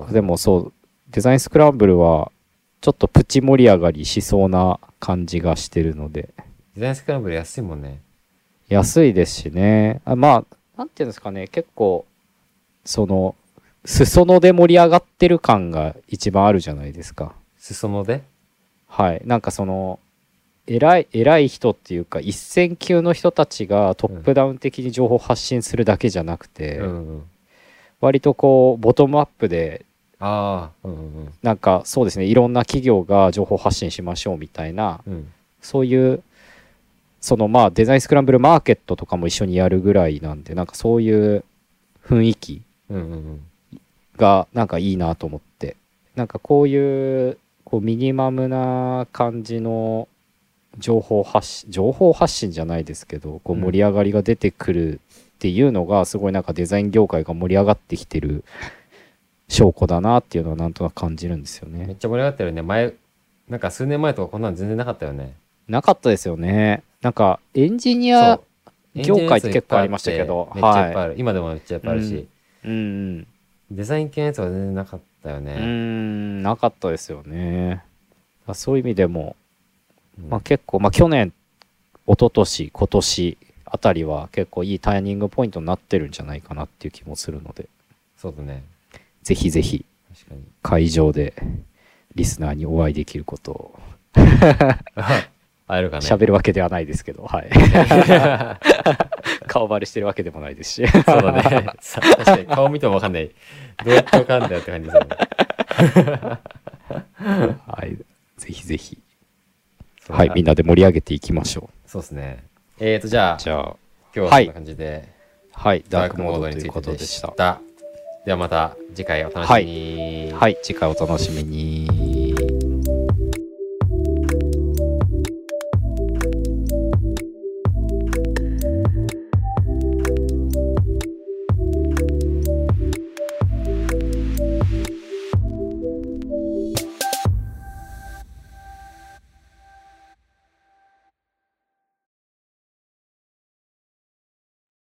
でもそう、デザインスクランブルは、ちょっとプチ盛り上がりしそうな感じがしてるので。
デザインスクランブル安いもんね。
安いですしね。まあ、なんていうんですかね、結構、裾野で盛り上がってる感が一番あるじゃないですか。
裾野で？
はい。なんか偉い人っていうか、一線級の人たちがトップダウン的に情報発信するだけじゃなくて、割とこう、ボトムアップで、なんかそうですね、いろんな企業が情報発信しましょうみたいな、そういう、まあデザインスクランブルマーケットとかも一緒にやるぐらいなんで、なんかそういう雰囲気がなんかいいなと思って、なんかこういうミニマムな感じの情報発信じゃないですけど、盛り上がりが出てくるっていうのがすごいなんかデザイン業界が盛り上がってきてる証拠だなっていうのはなんとなく感じるんですよね。
めっちゃ盛り上がってるね。なんか数年前とかこんなの全然なかったよね。
なかったですよね。なんかエンジニア業界って結構ありましたけど、
めっちゃいっぱいある。今でもめっちゃいっぱいあるし。デザイン系のやつは全然なかったよね。
なかったですよね。そういう意味でも、まあ結構、まあ去年、一昨年、今年あたりは結構いいターニングポイントになってるんじゃないかなっていう気もするので。
そうだね。
ぜひぜひ、会場でリスナーにお会いできることを
会えるかね。
喋るわけではないですけど、はい。顔バレしてるわけでもないですし。
そうだね。確かに顔見てもわかんない。どうやってわかんだよって感じですよね。
はい。ぜひぜひ。はい。みんなで盛り上げていきましょ
う。そうですね。じゃあ、今日はこんな感じで、
はい。ダークモードということでした。
ではまた次回お楽しみに。
はい。次回お楽しみに。